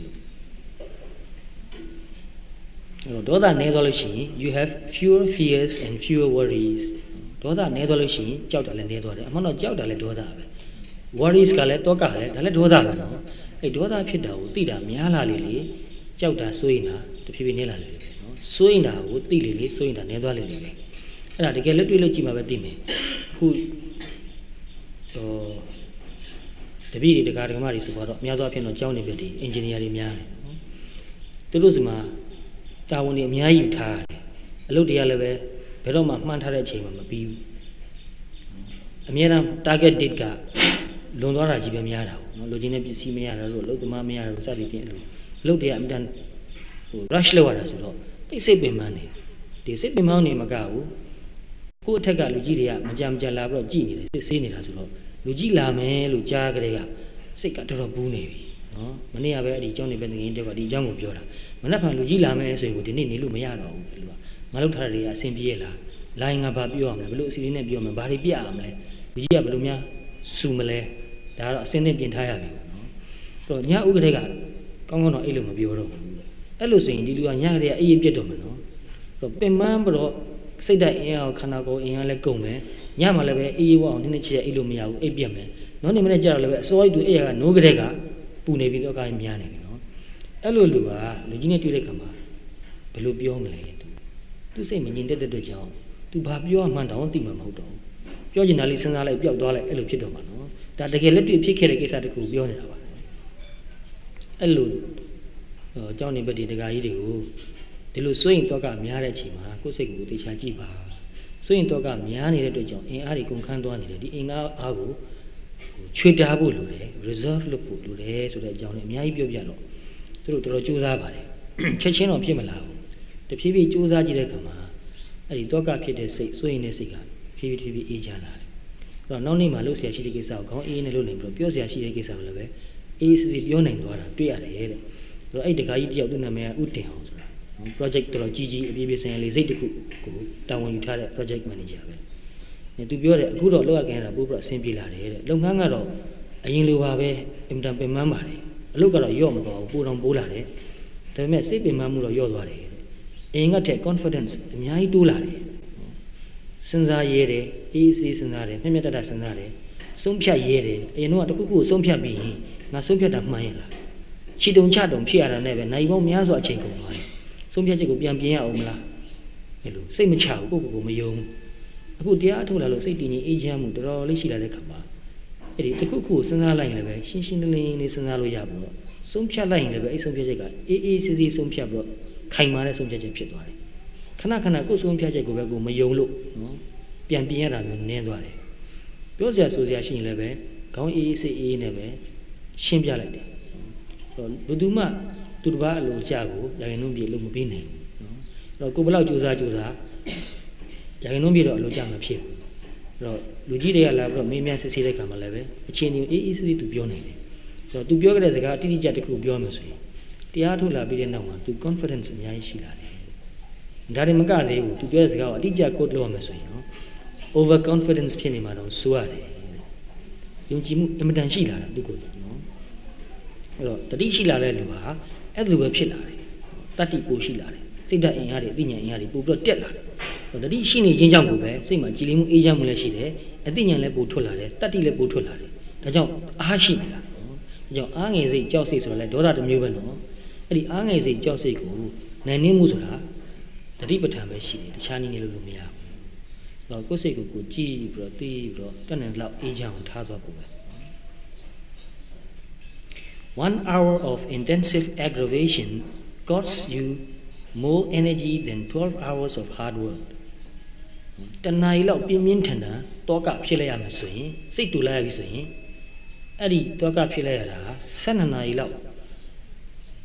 အဲ့လိုဒေါသနည်းသွားလို့ရှိရင် you have fewer fears and fewer worries ဒေါသနည်းသွားလို့ရှိရင်ကြောက်တာလည်းနည်းသွားတယ်အမှန်တော့ကြောက်တာလည်းဒေါသပဲ worries ကလည်းတောကလည်းဒါလည်းဒေါသပဲနော်အဲ့ဒေါသဖြစ်တာကိုသိတာများလာလေလေကြောက်တာစိုးရင်တာတဖြည်းဖြည်းနည်းလာလေလေနော်စိုးရင်တာကိုသိလေလေစိုးရင်တာနည်းသွားလေလေပဲအဲ့ဒါတကယ်လက်တွေ့လို့ကြည့်မှပဲသိမယ်အခုဟိုတပည့်တွေတကားတကမတွေဆိုတော့အများသောအားဖြင့်တော့ကျောင်းနေပြီဒီ engineer တွေများတယ်နော်သူတို့စီမှာတာဝန်တွေအများကြီးယူထားတယ်အလုပ်တွေကလည်းပဲဘယ်တော့မှမှန်းထားတဲ့အချိန်မှာမပြီးဘူးအများအား target date ကလွန်သွားတာကြီးပဲများတာပေါ့နော်လိုချင်တဲ့ပစ္စည်းမရတာလို့အလုပ်သမားမရတာလို့စသည်ဖြင့်အလုပ်တွေကအမြဲတမ်းဟို rush လုပ်ရတာဆိုတော့တိတ်စိတ်ပင်ပန်းနေဒီစိတ်ပင်ပန်းနေမကဘူးကိုယ့်အထက်ကလူကြီးတွေကမကြမ်းကြလာပြီးတော့ကြည်နေတယ်စစ်ဆေးနေတာဆိုတော့လူကြီးလာမယ်လို့ကြားကြတဲ့ကစိတ်ကတော်တော်ပူးနေပြီနော်မနေ့ကပဲအဲ့ဒီအကြောင်းတွေပဲငင်းတဲ့ကဒီအကြောင်းကိုပြောတာမနေ့ကလူကြီးလာမယ်ဆိုရင်ဒီနေ့နေလို့မရတော့ဘူးလို့ငါတို့ထားတွေကအဆင်ပြေလားလိုင်းငါဘာပြောရမလဲဘယ်လိုအစီအစဉ်နဲ့ပြောရမလဲဘာတွေပြရမလဲလူကြီးကဘယ်လိုများစူမလဲဒါကတော့အစင်းနဲ့ပြင်ထားရပြီနော်ဆိုတော့ညဥက္ကဋ္ဌကကောင်းကောင်းတော့အဲ့လိုမပြောတော့ဘူးအဲ့လိုဆိုရင်ဒီလူကညကလေးကအေးအေးပြတ်တော့မယ်နော်ဆိုတော့ပင်ပန်းပြီးတော့စိတ်ဓာတ်အင်အားခန္ဓာကိုယ်အင်အားလည်းကုန်မယ်ညမှာလည်းပဲအေးအေးဝအောင်နည်းနည်းချစ်ရအဲ့လိုမရဘူးအိပ်ပြတ်မယ်နောက်နေ့မနေ့ကျတော့လည်းပဲအစောကြီးသူအဲ့ရကနိုးကလေးကပူနေပြီးတော့အကိုင်းများနေပြီနော်အဲ့လိုလူကလူကြီးနဲ့တွေ့တဲ့ခါမှာဘယ်လိုပြောမလဲသူသူစိတ်မငြိမ်တဲ့တဲ့ကြောင့်သူဘာပြောမှန်းတောင်သိမှာမဟုတ်တော့ဘူးပြောချင်တာလေးစဉ်းစားလိုက်ပျောက်သွားလိုက်အဲ့လိုဖြစ်တော့မှာနော်ဒါတကယ်လက်တွေ့ဖြစ်ခဲ့တဲ့ကိစ္စတခုပြောနေတာပါအဲ့လိုအကြောင်းနေပတိတကာကြီးတွေကိုဒီလိုစွရင်တော့ကများတဲ့အချိန်မှာကိုယ်စိတ်ကိုတေချာကြည့်ပါစွရင်တော့ကများနေတဲ့အတွက်ကြောင့်အင်အားတွေကုန်ခန်းသွားနေတယ်ဒီအင်အားအားကိုချွေတားဖို့လိုတယ် reserve လုပ်ဖို့လိုတယ်ဆိုတဲ့အကြောင်းနဲ့အများကြီးပြောပြတော့သူတို့တော်တော်ကြိုးစားပါတယ်ချက်ချင်းတော့ဖြစ်မလာဘူးတဖြည်းဖြည်းကြိုးစားကြည့်တဲ့အခါမှာအဲ့ဒီတော့ကဖြစ်တဲ့စိတ်စွရင်တဲ့စိတ်ကဖြည်းဖြည်းဖြည်းအေးချလာတယ်အဲ့တော့နောက်နေ့မှလုပ်เสียရှိတဲ့ကိစ္စကိုခေါင်းအေးနဲ့လုပ်နေပြီးတော့ပြောเสียရှိတဲ့ကိစ္စကိုလည်းပဲအေးစစ်စစ်ပြောနိုင်သွားတာတွေ့ရတယ်တဲ့အဲ့တော့အဲ့တခါကြီးတယောက်သူ့နာမည်ကဥတင်အောင်ဆိုတာ project တော်တော်ကြီးကြီးအပြည့်ပြည့်ဆိုင်ရာလေးစိတ်တစ်ခုကိုတာဝန်ယူထားတဲ့ project manager ပဲ။သူပြောတယ်အခုတော့လောက်ရခင်ရတာပို့ပြီးတော့အဆင်ပြေလာတယ်တဲ့။လုပ်ငန်းကတော့အရင်လိုပါပဲအင်တန်ပင်ပန်းပါတယ်။အလုပ်ကတော့ယော့မသွားဘူးပိုတောင်ပိုးလာတယ်။ဒါပေမဲ့စိတ်ပင်ပန်းမှုတော့ယော့သွားတယ်တဲ့။အင်ကထက် confidence အများကြီးတိုးလာတယ်။စဉ်းစားရဲတယ်အေးအေးစဉ်းစားတယ်မျက်မျက်တတစဉ်းစားတယ်ဆုံးဖြတ်ရဲတယ်အရင်တော့တခုခုဆုံးဖြတ်ပြီးရင်ငါဆုံးဖြတ်တာမှန်ရဲ့လားခြေတုံချတုံဖြစ်ရတာနဲ့ပဲနိုင်ပေါင်းများစွာအချိန်ကုန်သွားတယ်ဆုံးဖြတ်ချက်ကိုပြန်ပြင်ရအောင်မလားအဲ့လိုစိတ်မချဘူးကိုယ့်ကိုယ်ကိုမယုံအခုတရားထုတ်လာလို့စိတ်တည်ငြိမ်အေးချမ်းမှုတော်တော်လေးရှိလာတဲ့ခါမှာအဲ့ဒီတခုခုစဉ်းစားလိုက်ရင်လည်းရှင်းရှင်းလင်းလင်းလေးစဉ်းစားလို့ရပြီးတော့ဆုံးဖြတ်လိုက်ရင်လည်းအဲ့ဆုံးဖြတ်ချက်ကအေးအေးဆေးဆေးဆုံးဖြတ်ပြီးတော့ခိုင်မာတဲ့ဆုံးဖြတ်ချက်ဖြစ်သွားတယ်ခဏခဏကိုယ်ဆုံးဖြတ်ချက်ကိုပဲကိုမယုံလို့နော်ပြန်ပြင်ရတာမျိုးနည်းသွားတယ်ပြောစရာဆိုစရာရှိရင်လည်းပဲခေါင်းအေးအေးစိတ်အေးနဲ့ပဲရှင်းပြလိုက်တယ်ဘယ်သူမှသူတစ်ပါးအလိုကြကိုရာဂိုင်းလုံးပြေလို့မပြီးနိုင်ဘူးနော်အဲ့တော့ကိုဘလောက်ကြိုးစားကြိုးစားရာဂိုင်းလုံးပြေတော့အလိုကြမဖြစ်ဘူးအဲ့တော့လူကြီးတွေကလာပြီးတော့မေးမြန်းစစ်ဆေးတဲ့ခါမှာလည်းပဲအချင်းချင်းအေးအေးဆေးဆေးသူပြောနိုင်တယ်အဲ့တော့သူပြောခဲ့တဲ့စကားအတိအကျတစ်ခုပြောမှဆိုရင်တရားထုတ်လာပြီးတဲ့နောက်မှာသူ confidence အများကြီးရှိလာတယ်ဒါတွေမကသေးဘူးသူပြောတဲ့စကားကိုအတိအကျ quote လုပ်ရမယ်ဆိုရင်နော် over confidence ဖြစ်နေမှာတော့ဆိုရတယ်ယုံကြည်မှုအင်မတန်ရှိလာတာသူကိုယ်နော်အဲ့တော့တတိရှိလာတဲ့လူဟာအဲ့လိုပဲဖြစ်လာတယ်တတိပိုရှိလာတယ်စိတ်ဓာတ်အင်အားတွေအသိဉာဏ်အင်အားတွေပိုပြီးတော့တက်လာတယ်တတိရှိနေခြင်းကြောင့်ကိုပဲစိတ်မှာကြည်လင်မှုအေးချမ်းမှုလည်းရှိတယ်အသိဉာဏ်လည်းပိုထွက်လာတယ်တတိလည်းပိုထွက်လာတယ်ဒါကြောင့်အားရှိနေတာနော်ဒါကြောင့်အားငယ်စိတ်ကြောက်စိတ်ဆိုတာလည်းဒေါသတစ်မျိုးပဲနော်အဲ့ဒီအားငယ်စိတ်ကြောက်စိတ်ကိုနိုင်နှင်းမှုဆိုတာတတိပဋ္ဌာန်ပဲရှိတယ်တခြားနည်းနဲ့လို့မရဘူးတော့ကိုယ်စိတ်ကိုကိုကြည်ပြီးတော့သိပြီးတော့တက်နေလောက်အေးချမ်းအောင်ထားသွားဖို့ပဲOne hour of intensive aggravation costs you more energy than twelve hours of hard work. တဏှာကြီးလောက်ပြင်းပြင်းထန်ထန်တောကဖြစ်လိုက်ရမယ်ဆိုရင်စိတ်တူလိုက်ရပြီဆိုရင်အဲ့ဒီတောကဖြစ်လိုက်ရတာဆယ်နှစ်နာရီလောက်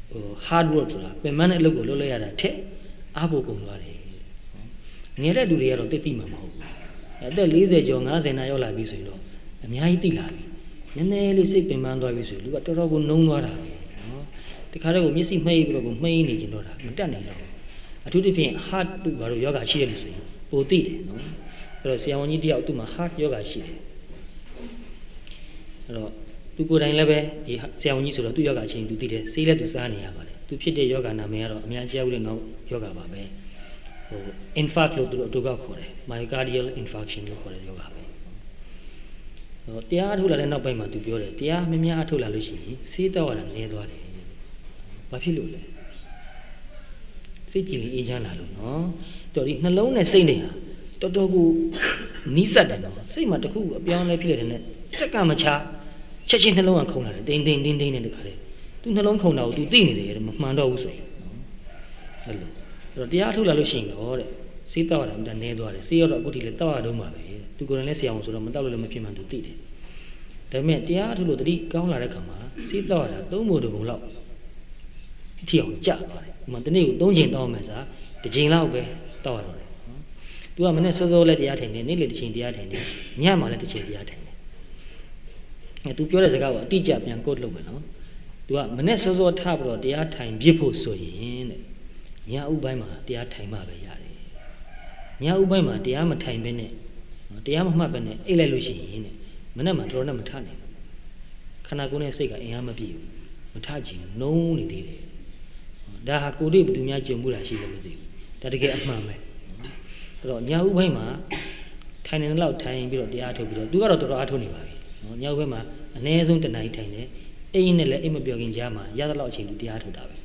hard work ဆိုတာပင်မနဲ့အလုပ်ကိုလုပ်လိုက်ရတာထက်အားပိုကုန်သွားတယ်ငယ်တဲ့လူတွေကတော့သိသိမှာမဟုတ်ဘူးအသက်၄၀ကျော်၅၀နာရောက်လာပြီဆိုရင်တော့အများကြီးသိလာပြီနည်းနည်းလေးစိတ်ပင်ပန်းသွားပြီဆိုရင်လူကတော်တော်ကိုနှုံးသွားတာပဲနော်ဒီခါတော့ကိုမျက်စိမှိတ်ပြီးတော့ကိုမှိတ်နေကြတော့တာမတက်နိုင်တော့အထူးသဖြင့် heart တို့ဘာလို့ယောဂရှိတယ်လို့ဆိုရင်ပိုသိတယ်နော်အဲ့တော့ဆရာဝန်ကြီးတယောက်သူ့မှာ heart ယောဂရှိတယ်အဲ့တော့သူကိုယ်တိုင်လည်းပဲဒီဆရာဝန်ကြီးဆိုတော့သူ့ယောဂအချင်းသူသိတယ်ဆေးလည်းသူစားနေရပါတယ်သူဖြစ်တဲ့ယောဂနာမည်ကတော့အများကြီးကြားဘူးလေနော်ယောဂပါပဲဟို infarct လို့သူတို့အတူကခေါ်တယ် myocardial infarction လို့ခေါ်တဲ့ယောဂပဲဟိုတရားအထုတ်လာတဲ့နောက်ပိုင်းမှာသူပြောတယ်တရားမများအထုတ်လာလို့ရှိရင်ဆေးတော့ရတာနည်းသွားတယ်ဘာဖြစ်လို့လဲစိတ်ကြည်လင်အေးချမ်းလာလို့နော်တော်ဒီနှလုံးနဲ့စိတ်နဲ့ဟာတော်တော်ကိုနီးစပ်တယ်နော်စိတ်မှာတခုအပြောင်းလဲဖြစ်တယ်နဲ့စက်ကမချချက်ချင်းနှလုံးကခုန်လာတယ်တင်းတင်းတင်းတင်းနဲ့တခါတည်းသူနှလုံးခုန်တာကိုသူသိနေတယ်မမှန်တော့ဘူးဆိုရင်အဲ့လိုအဲ့တော့တရားထုတ်လာလို့ရှိရင်တော့တဲ့စေးတောက်ရတာမှနည်းသွားတယ်စေးရတော့အခုထိလည်းတောက်ရတော့မှာပဲသူကိုယ်တိုင်လည်းဆရာအောင်ဆိုတော့မတောက်လို့လည်းမဖြစ်မှန်းသူသိတယ်ဒါပေမဲ့တရားထုတ်လို့တတိကောင်းလာတဲ့ခါမှာစေးတောက်ရတာသုံးပုံတစ်ပုံလောက်ထီအောင်ကျသွားတယ်ဒီမှာတနေ့ကိုသုံးချိန်တောက်မှစားတစ်ချိန်လောက်ပဲတောက်ရတော့တယ်နော်သူကမနေ့စောစောလည်းတရားထိုင်နေနေ့လေတစ်ချိန်တရားထိုင်နေညမှာလည်းတစ်ချိန်တရားထိုင်နေအဲသူပြောတဲ့စကားကိုအတိအကျပြန်ကိုတ်လုပ်မယ်နော်သူကမနေ့စောစောထပြီးတော့တရားထိုင်ပြစ်ဖို့ဆိုရင်တဲ့ညဥပိုင်းမှာတရားထိုင်မှပဲရတယ်ညဥပိုင်းမှာတရားမထိုင်ဘဲနဲ့တရားမမှတ်ဘဲနဲ့အိတ်လိုက်လို့ရှိရင်တဲ့မနေ့မှတော်တော်နဲ့မထနိုင်ဘူးခန္ဓာကိုယ်နဲ့စိတ်ကအင်အားမပြည့်ဘူးမထချင်နှုံးနေသေးတယ်ဒါဟာကိုယ်တည်းဘယ်သူများကြုံမှုတာရှိလို့မသိဘူးဒါတကယ်အမှန်ပဲအဲ့တော့ညဥပိုင်းမှာထိုင်နေတော့ထိုင်ပြီးတော့တရားထုတ်ပြီးတော့သူကတော့တော်တော်အားထုတ်နေပါပြီနော်ညဥပိုင်းမှာအနည်းဆုံးတစ်နာရီထိုင်တယ်အိမ်နဲ့လည်းအိမ်မပြောခင်ကြားမှာရသလောက်အချိန်သူတရားထုတ်တာပဲ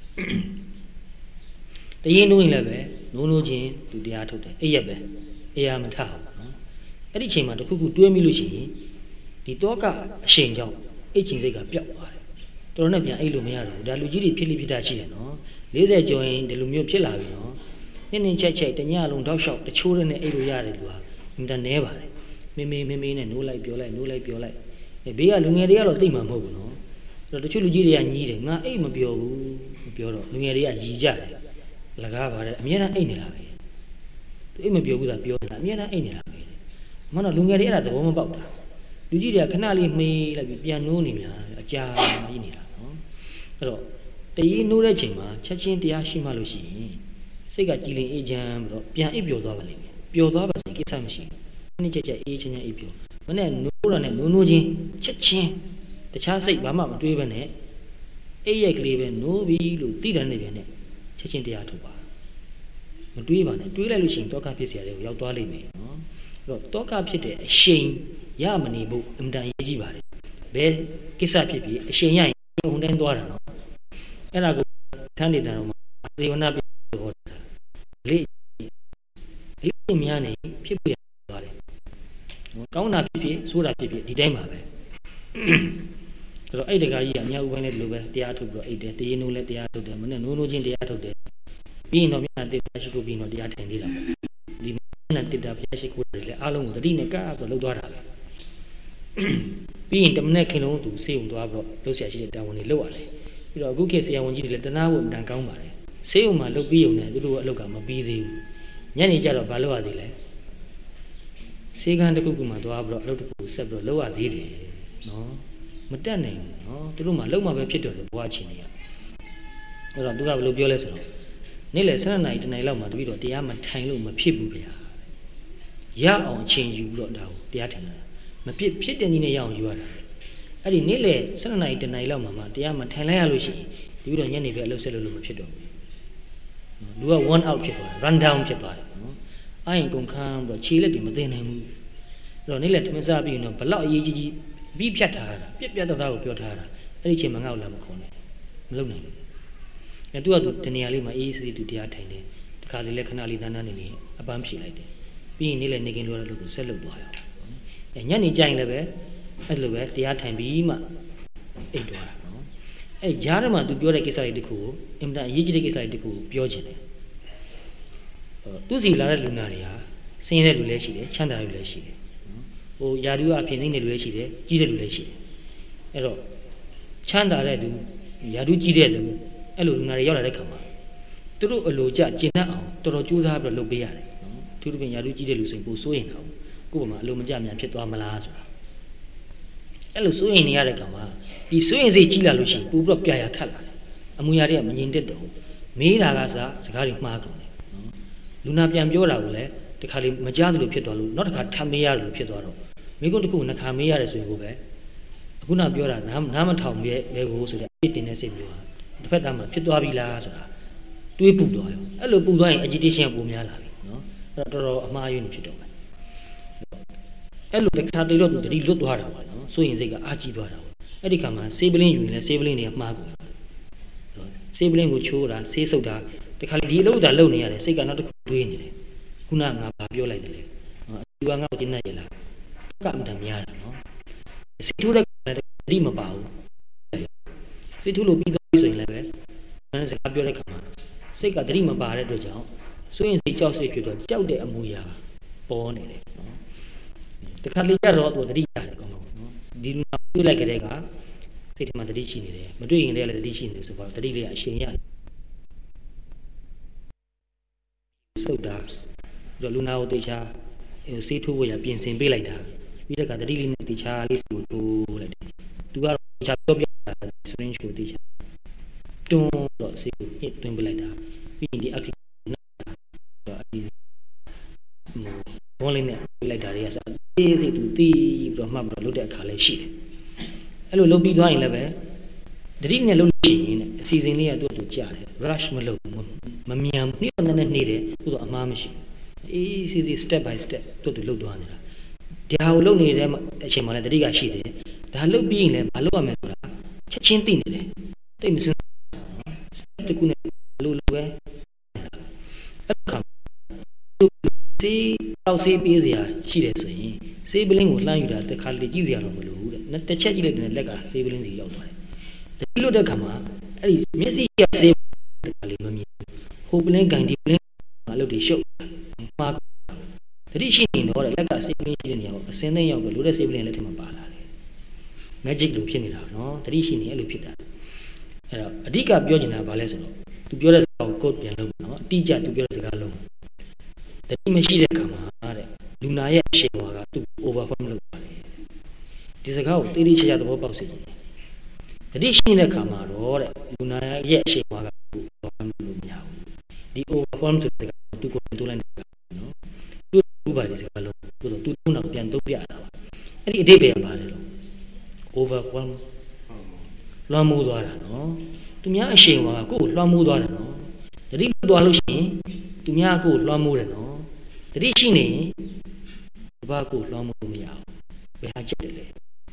တရင်နိုးရင်လည်းပဲနိုးနိုးချင်းသူတရားထုတ်တယ်အဲ့ရက်ပဲအေးရမထဘူးနော်အဲ့ဒီအချိန်မှာတခုခုတွေးမိလို့ရှိရင်ဒီတောကအရှင်ကြောင့်အိတ်ချင်စိတ်ကပျောက်သွားတယ်တော်တော်နဲ့ပြန်အိတ်လို့မရတော့ဘူးဒါလူကြီးတွေဖြစ်လိဖြစ်တာရှိတယ်နော်၄၀ကျော်ရင်ဒီလိုမျိုးဖြစ်လာပြီနော်နင်းနင်းချိုက်ချိုက်တညလုံးတောက်လျှောက်တချိုးနဲ့အိတ်လို့ရတယ်လူဟာအင်တာနဲပါတယ်မေမေမေမေနဲ့နိုးလိုက်ပြောလိုက်နိုးလိုက်ပြောလိုက်အဲဘေးကလူငယ်တွေကတော့သိမှာမဟုတ်ဘူးနော်အဲ့တော့တချို့လူကြီးတွေကညီးတယ်ငါအိတ်မပြောဘူးမပြောတော့လူငယ်တွေကရီကြတယ်လကားပါတယ်အများအားအိတ်နေတာပဲသူအိတ်မပြောဘူးသာပြောနေတာအများအားအိတ်နေတာပဲမနော်လူငယ်တွေအဲ့ဒါသဘောမပေါက်တာလူကြီးတွေကခဏလေးမေးလိုက်ပြီးပြန်နိုးနေများအကြာကြီးနေတာနော်အဲ့တော့တရေနိုးတဲ့ချိန်မှာချက်ချင်းတရားရှိမှလို့ရှိရင်စိတ်ကကြည်လင်အေးချမ်းပြီးတော့ပြန်အိပ်ပျော်သွားပါလိမ့်မယ်ပျော်သွားပါစေကိစ္စမရှိဘူးနေ့ချက်ချက်အေးချမ်းချမ်းအိပ်ပျော်မနဲ့နိုးရနဲ့နိုးနိုးချင်းချက်ချင်းတခြားစိတ်ဘာမှမတွေးဘဲနဲ့အိပ်ရိုက်ကလေးပဲနိုးပြီလို့သိတယ်နေပြန်နဲ့ချက်ချင်းတရားထုတ်ပါမတွေးပါနဲ့တွေးလိုက်လို့ရှိရင်တောကဖြစ်เสียတယ်ကိုရောက်သွားလိမ့်မယ်နော်အဲ့တော့တောကဖြစ်တဲ့အရှိန်ရမနေဖို့အင်တန်ရေးကြည့်ပါတယ်ဘယ်ကိစ္စဖြစ်ဖြစ်အရှိန်ရရင်ဟိုတိုင်းသွားတာနော်အဲ့ဒါကိုထမ်းနေတဲ့တော့သေဝနာပြဟောတာလေလေများနေဖြစ်ပြသွားတယ်ကောင်းတာဖြစ်ဖြစ်ဆိုးတာဖြစ်ဖြစ်ဒီတိုင်းပါပဲအဲ့တော့အဲ့တကားကြီးကအများဥပိုင်းလည်းဒီလိုပဲတရားထုတ်ပြီးတော့အိတ်တယ်တရေနိုးလည်းတရားထုတ်တယ်မနဲ့နိုးနိုးချင်းတရားထုတ်တယ်ပြီးရင်တော့မျက်နှာတစ်ပါးရှိခိုးပြီးတော့တရားထိုင်သေးတာဒီမျက်နှာတစ်တာဖျက်ရှိခိုးတယ်လေအားလုံးကိုတတိနဲ့ကပ်ပြီးလှုပ်သွားတာပဲပြီးရင်တမနဲ့ခင်လုံးသူစေုံသွားပြီးတော့လှုပ်ရှားရှိတဲ့တာဝန်တွေလှုပ်ရတယ်ပြီးတော့အခုခေတ်ဆရာဝန်ကြီးတွေလည်းတနာဖို့အတန်ကောင်းပါတယ်စေုံမှာလှုပ်ပြီးုံနဲ့သူတို့အလုပ်ကမပြီးသေးဘူးညနေကျတော့ဘာလုပ်ရသေးလဲစေကန်းတစ်ခုခုမှသွားပြီးတော့အလုပ်တစ်ခုဆက်ပြီးတော့လုပ်ရသေးတယ်နော်မတက်နိုင်ဘူးနော်သူတို့မှလုံမှပဲဖြစ်တော့တယ်ဘွားချင်းတွေကအဲ့တော့သူကဘယ်လိုပြောလဲဆိုတော့နေ့လေဆယ်နှစ်နာရီတနာရီလောက်မှတပည့်တော်တရားမထိုင်လို့မဖြစ်ဘူးဗျာရအောင်အချိန်ယူပြီးတော့ဒါကိုတရားထိုင်တာမဖြစ်ဖြစ်တဲ့နည်းနဲ့ရအောင်ယူရတာအဲ့ဒီနေ့လေဆယ်နှစ်နာရီတနာရီလောက်မှမှတရားမထိုင်လိုက်ရလို့ရှိရင်တပည့်တော်ညနေပဲအလုပ်ဆက်လို့လို့မဖြစ်တော့ဘူးလူက one out ဖြစ်သွားတယ် run down ဖြစ်သွားတယ်နော်အရင်ကုန်ခန်းပြီးတော့ခြေလက်တွေမသိနိုင်ဘူးအဲ့တော့နေ့လေထမင်းစားပြီးတော့ဘလောက်အရေးကြီးကြီးပြီးဖြတ်ထားတာပြက်ပြက်တော့တာကိုပြောထားတာအဲ့ဒီချိန်မှာငါ့ကိုလာမခေါ်နဲ့မလုပ်နိုင်ဘူးအဲသူကသူတနေရာလေးမှာအေးအေးတူတရားထိုင်တယ်တခါစီလဲခဏလေးနားနားနေနေအပန်းဖြေလိုက်တယ်ပြီးရင်နေ့လဲနေကင်းလိုရလို့ကိုဆက်လုပ်သွားရောအဲညနေကျရင်လည်းပဲအဲ့လိုပဲတရားထိုင်ပြီးမှအိတ်သွားတာနော်အဲကြားထဲမှာသူပြောတဲ့ကိစ္စတွေတခုကိုအင်မတန်အရေးကြီးတဲ့ကိစ္စတွေတခုကိုပြောချင်တယ်သူစီလာတဲ့လူနာတွေဟာဆင်းရဲတဲ့လူလည်းရှိတယ်ချမ်းသာတဲ့လူလည်းရှိတယ်ဟိုယာတူအဖြစ်နေတဲ့လူလည်းရှိတယ်ကြီးတဲ့လူလည်းရှိတယ်အဲ့တော့ချမ်းသာတဲ့သူယာတူကြီးတဲ့သူအဲ့လိုလူနာတွေရောက်လာတဲ့ခါမှာသူတို့အလိုကျကျင့်တတ်အောင်တော်တော်ကြိုးစားပြီးတော့လုပ်ပေးရတယ်နော်သူတို့ပြင်ယာလူကြီးတဲ့လူဆိုရင်ပိုစိုးရင်တော့ကိုယ့်ဘက်မှာအလိုမကျမြန်ဖြစ်သွားမလားဆိုတာအဲ့လိုစိုးရင်နေရတဲ့ခါမှာဒီစိုးရင်စိတ်ကြီးလာလို့ရှိရင်ပို့ပြီးတော့ပြာရခတ်လာတယ်အမူအရာတွေကမငြိမ်သက်တော့မေးတာကစားစကားတွေမှားကုန်တယ်နော်လူနာပြန်ပြောတာကိုလည်းတခါလေမကြားသလိုဖြစ်သွားလို့နောက်တစ်ခါထပ်မေးရတယ်လို့ဖြစ်သွားတော့မိကုန်းတစ်ခုနှစ်ခါမေးရတယ်ဆိုရင်ကိုပဲအခုနပြောတာနားမထောင်ရဲ့လေကိုဆိုတဲ့အစ်တင်တဲ့စိတ်မျိုးဟာတစ်ဖက်သားမှာဖြစ်သွားပြီလားဆိုတာတွေးပူသွားရောအဲ့လိုပူသွားရင် agitation ပုံများလာပြီနော်အဲ့တော့တော်တော်အမှားယွင်းနေဖြစ်တော့မယ်အဲ့လိုတခါတည်းတော့သူတတိလွတ်သွားတာပါနော်ဆိုရင်စိတ်ကအာကြီးသွားတာပေါ့အဲ့ဒီခါမှာဆေးပလင်းယူရင်လည်းဆေးပလင်းတွေကမှားကုန်တယ်ဆေးပလင်းကိုချိုးတာဆေးဆုပ်တာတခါဒီအလုပ်တာလုပ်နေရတယ်စိတ်ကနောက်တစ်ခုတွေးနေတယ်ခုနငါဘာပြောလိုက်တယ်လေဒီကငါ့ကိုတင်နေရလားကမှတများတာနော်စိတ်ထိုးတဲ့တတိမပါဘူးစိတ်ထိုးလို့ပြီးသွားပြီဆိုရင်လည်းပဲငါစကားပြောတဲ့ခါမှာစိတ်ကတတိမပါတဲ့အတွက်ကြောင့်ဆိုရင်စိတ်ကြောက်စိတ်ဖြစ်တော့ကြောက်တဲ့အမူအရာပေါ်နေတယ်နော်တခါလေကြတော့သူတတိရတယ်ကောင်းကောင်းနော်ဒီလူနာတွေးလိုက်ကြတဲ့ကစိတ်ထဲမှာတတိရှိနေတယ်မတွေ့ရင်လည်းတတိရှိနေတယ်ဆိုတော့တတိလေးကအရှင်ရတယ်ဆုတ်တာပြီးတော့လူနာကိုတေချာဆေးထိုးဖို့ရပြင်ဆင်ပေးလိုက်တာပြီးတဲ့ကတတိလေးနဲ့တေချာလေးကိုတိုးလိုက်တယ်သူကတော့တေချာပြောပြတာစရင်းချိုတေချာတွန်းတော့ဆေးကိုညှစ်သွင်းပေးလိုက်တာပြီးရင်ဒီအခက်တော့အဒီဘောလေးနဲ့ပေးလိုက်တာတွေကစားအေးစိတ်သူတီးပြီးတော့မှတ်ပြီးတော့လုပ်တဲ့အခါလည်းရှိတယ်အဲ့လိုလုပ်ပြီးသွားရင်လည်းပဲတတိနဲ့လုပ်လို့ရှိရင်အစီအစဉ်လေးကသူ့အတူကြားတယ် rush မလုပ်မမြန်နှိမ့်နေနေတယ်သူတော့အမှားမရှိအေးစီစီ step by step သူ့တူလုပ်သွားနေတာဒီဟာကိုလုပ်နေတဲ့အချိန်မှာလည်းတတိကရှိတယ်ဒါလုပ်ပြီးရင်လည်းမလုပ်ရမယ်ဆိုတာချက်ချင်းသိနေတယ်တိတ်မစင် step တစ်ခုနဲ့လိုလိုပဲအခါစေးတောက်စေးပေးစရာရှိတယ်ဆိုရင်စေးပလင်းကိုလှမ်းယူတာတစ်ခါလေကြည့်စရာတော့မလိုဘူးတဲ့တစ်ချက်ကြည့်လိုက်တဲ့လက်ကစေးပလင်းစီရောက်သွားတယ်တတိလို့တဲ့ခါမှာအဲ့ဒီမျက်စိရစေးတစ်ခါလေမမြင်ဟိုပလင်းဂိုင်ဒီပလင်းအလုပ်တွေရှုပ်မှားတတိရှိနေတော့လက်ကစေးပလင်းရှိတဲ့နေရာကိုအစင်းသိမ်းရောက်ပြီးလို့တဲ့စေးပလင်းလက်ထဲမှာပါလာတယ် magic လို့ဖြစ်နေတာနော်တတိရှိနေအဲ့လိုဖြစ်တာအဲ့တော့အဓိကပြောချင်တာကဘာလဲဆိုတော့သူပြောတဲ့စကားကို code ပြန်လုပ်နော်အတိအကျသူပြောတဲ့စကားလုံးတတိမရှိတဲ့ခါမှာတဲ့လူနာရဲ့အရှိန်ဝါကသူ့ overform လုပ်ပါတယ်ဒီစကားကိုတေးသေးချာချာသဘောပေါက်စေချင်တယ်တတိရှိတဲ့ခါမှာတော့တဲ့လူနာရဲ့အရှိန်ဝါကသူ့ overform လုပ်မရဘူးဒီ overform ဆိုတဲ့စကားသူ့ကိုတိုးလိုက်နေတာနော်သူ့ဥပါဒီစကားလုံးသူ့တော့သူ့နောက်ပြန်တုံးပြတာပါအဲ့ဒီအဓိပ္ပာယ်ကပါတယ်လို့ overform လွှမ်းမိုးသွားတာနော်သူများအရှိန်ဝါကကိုယ်လွှမ်းမိုးသွားတယ်နော်တတိသွားလို့ရှိရင်သူများကိုလွှမ်းမိုးတယ်နော်တတိရှိနေဒီဘာကိုလွှမ်းမိုးမရဘူးဘယ်ဟာချက်တယ်လဲ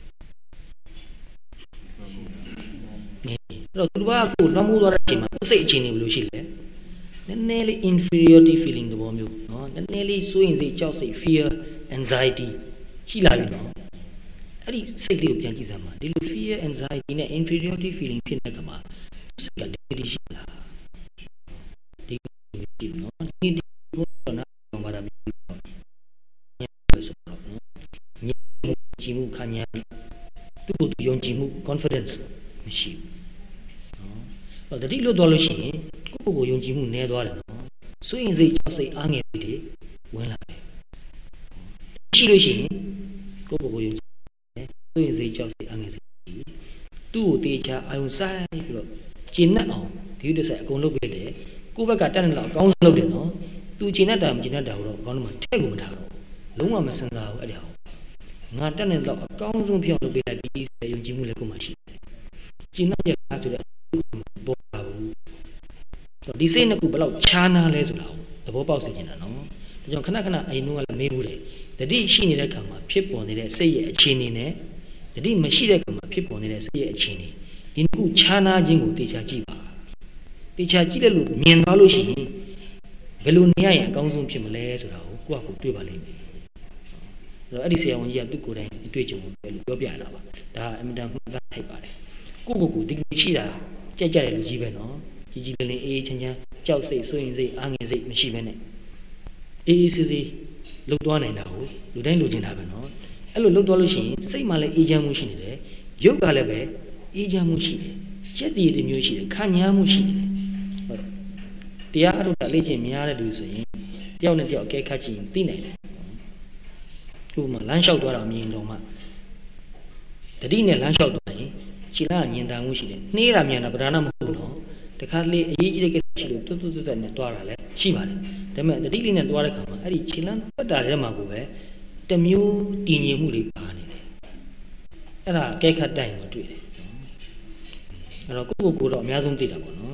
အဲ့တော့သူဘာကိုလွှမ်းမိုးသွားတဲ့အချိန်မှာကိုယ်စိတ်အခြေအနေဘယ်လိုရှိလဲနည်းနည်းလေး inferiority feeling သဘောမျိုးနော်နည်းနည်းလေးစိုးရင်စိတ်ကြောက်စိတ် fear anxiety ရှိလာပြီနော်အဲ့ဒီစိတ်လေးကိုပြန်ကြည့်စမ်းပါဒီလို fear anxiety နဲ့ inferiority feeling ဖြစ်တဲ့ကမှာစိတ်ကတတိရှိလာဒီဒီနော်ဒီဒီဘုရားနာဘာသာပြီးညဆိုတော့နော်ညကြည့်မှုခံရသူ့ကိုယုံကြည်မှု confidence မရှိဘူးနော်အဲ့ဒါတတိလို့သွားလို့ရှိရင်ကိုယ့်ကိုယ်ကိုယုံကြည်မှုနည်းသွားတယ်နော်စိုးရင်စိတ်ကြောက်စိတ်အားငယ်တွေဝင်လာတယ်ရှိလို့ရှိရင်ကိုယ့်ကိုယ်ကိုယုံကြည်စိုးရင်စိတ်ကြောက်စိတ်အားငယ်စိတ်သူ့ကိုတေချာအာယုံဆိုင်ပြီးတော့ကျင့်တတ်အောင်ဒီလိုတစ်ဆက်အကုန်လုပ်ပေးတယ်ကိုယ့်ဘက်ကတက်နေတော့အကောင်းဆုံးလုပ်တယ်နော်သူကျင့်တတ်တာမကျင့်တတ်တာတော့အကောင်းဆုံးမှထည့်ကိုမထားဘူးလုံးဝမစင်စားဘူးအဲ့ဒါငါတက်နေတော့အကောင်းဆုံးပြောင်းလုပ်ပေးလိုက်ပြီးဆိုယုံကြည်မှုလည်းကိုယ်မှရှိတယ်ကျင့်တတ်ရတာဆိုတဲ့ပေါ်ပါဘူးဒီစိတ်နှစ်ခုဘယ်လောက်ခြားနာလဲဆိုတာကိုသဘောပေါက်စေချင်တာနော်ဒါကြောင့်ခဏခဏအိမ်นู้ကလည်းမေးဘူးတယ်တတိရှိနေတဲ့ခါမှာဖြစ်ပေါ်နေတဲ့စိတ်ရဲ့အခြေအနေနဲ့တတိမရှိတဲ့ခါမှာဖြစ်ပေါ်နေတဲ့စိတ်ရဲ့အခြေအနေဒီနှစ်ခုခြားနာခြင်းကိုတေချာကြည့်ပါတေချာကြည့်တယ်လို့မြင်သွားလို့ရှိရင်ဘယ်လိုနေရရင်အကောင်းဆုံးဖြစ်မလဲဆိုတာကိုကိုယ့်အကူတွေ့ပါလိမ့်မယ်အဲ့တော့အဲ့ဒီဆရာဝန်ကြီးကသူ့ကိုယ်တိုင်အတွေ့အကြုံကိုပြောပြရတာပါဒါအမြဲတမ်းမှတ်သားထိုက်ပါတယ်ကိုယ့်ကိုယ်ကိုဒီကနေ့ရှိတာကြက်ကြက်တဲ့လူကြီးပဲနော်ကြီးကြီးလေးလေးအေးချမ်းချမ်းကြောက်စိတ်စိုးရင်စိတ်အားငယ်စိတ်မရှိဘဲနဲ့အေးအေးဆေးဆေးလှုပ်သွားနိုင်တာကိုလူတိုင်းလိုချင်တာပဲနော်အဲ့လိုလှုပ်သွားလို့ရှိရင်စိတ်မှလည်းအေးချမ်းမှုရှိနေတယ်ရုပ်ကလည်းပဲအေးချမ်းမှုရှိတယ်ရက်တည်တဲ့မျိုးရှိတယ်ခံညာမှုရှိတယ်ဟုတ်တရားအထုတ်တာလေ့ကျင့်များတဲ့လူဆိုရင်တယောက်နဲ့တယောက်အကဲခတ်ကြည့်ရင်သိနိုင်တယ်ဥပမာလမ်းလျှောက်သွားတာမြင်တော့မှတတိနဲ့လမ်းလျှောက်သွားရင်ခြေလမ်းညင်တန်မှုရှိတယ်နှေးတာမြန်တာပဓာနမဟုတ်တော့တခါလေအရေးကြီးတဲ့ကိစ္စရှိလို့တွတ်တွတ်တွတ်နဲ့သွားတာလည်းရှိပါတယ်ဒါပေမဲ့တတိလေးနဲ့သွားတဲ့ခါမှာအဲ့ဒီခြေလမ်းပတ်တာထဲမှာကိုပဲတမျိုးတည်ငြိမ်မှုတွေပါနေတယ်အဲ့ဒါအကဲခတ်တိုင်ကိုတွေ့တယ်အဲ့တော့ကိုယ့်ကိုယ်ကိုတော့အများဆုံးသိတာပေါ့နော်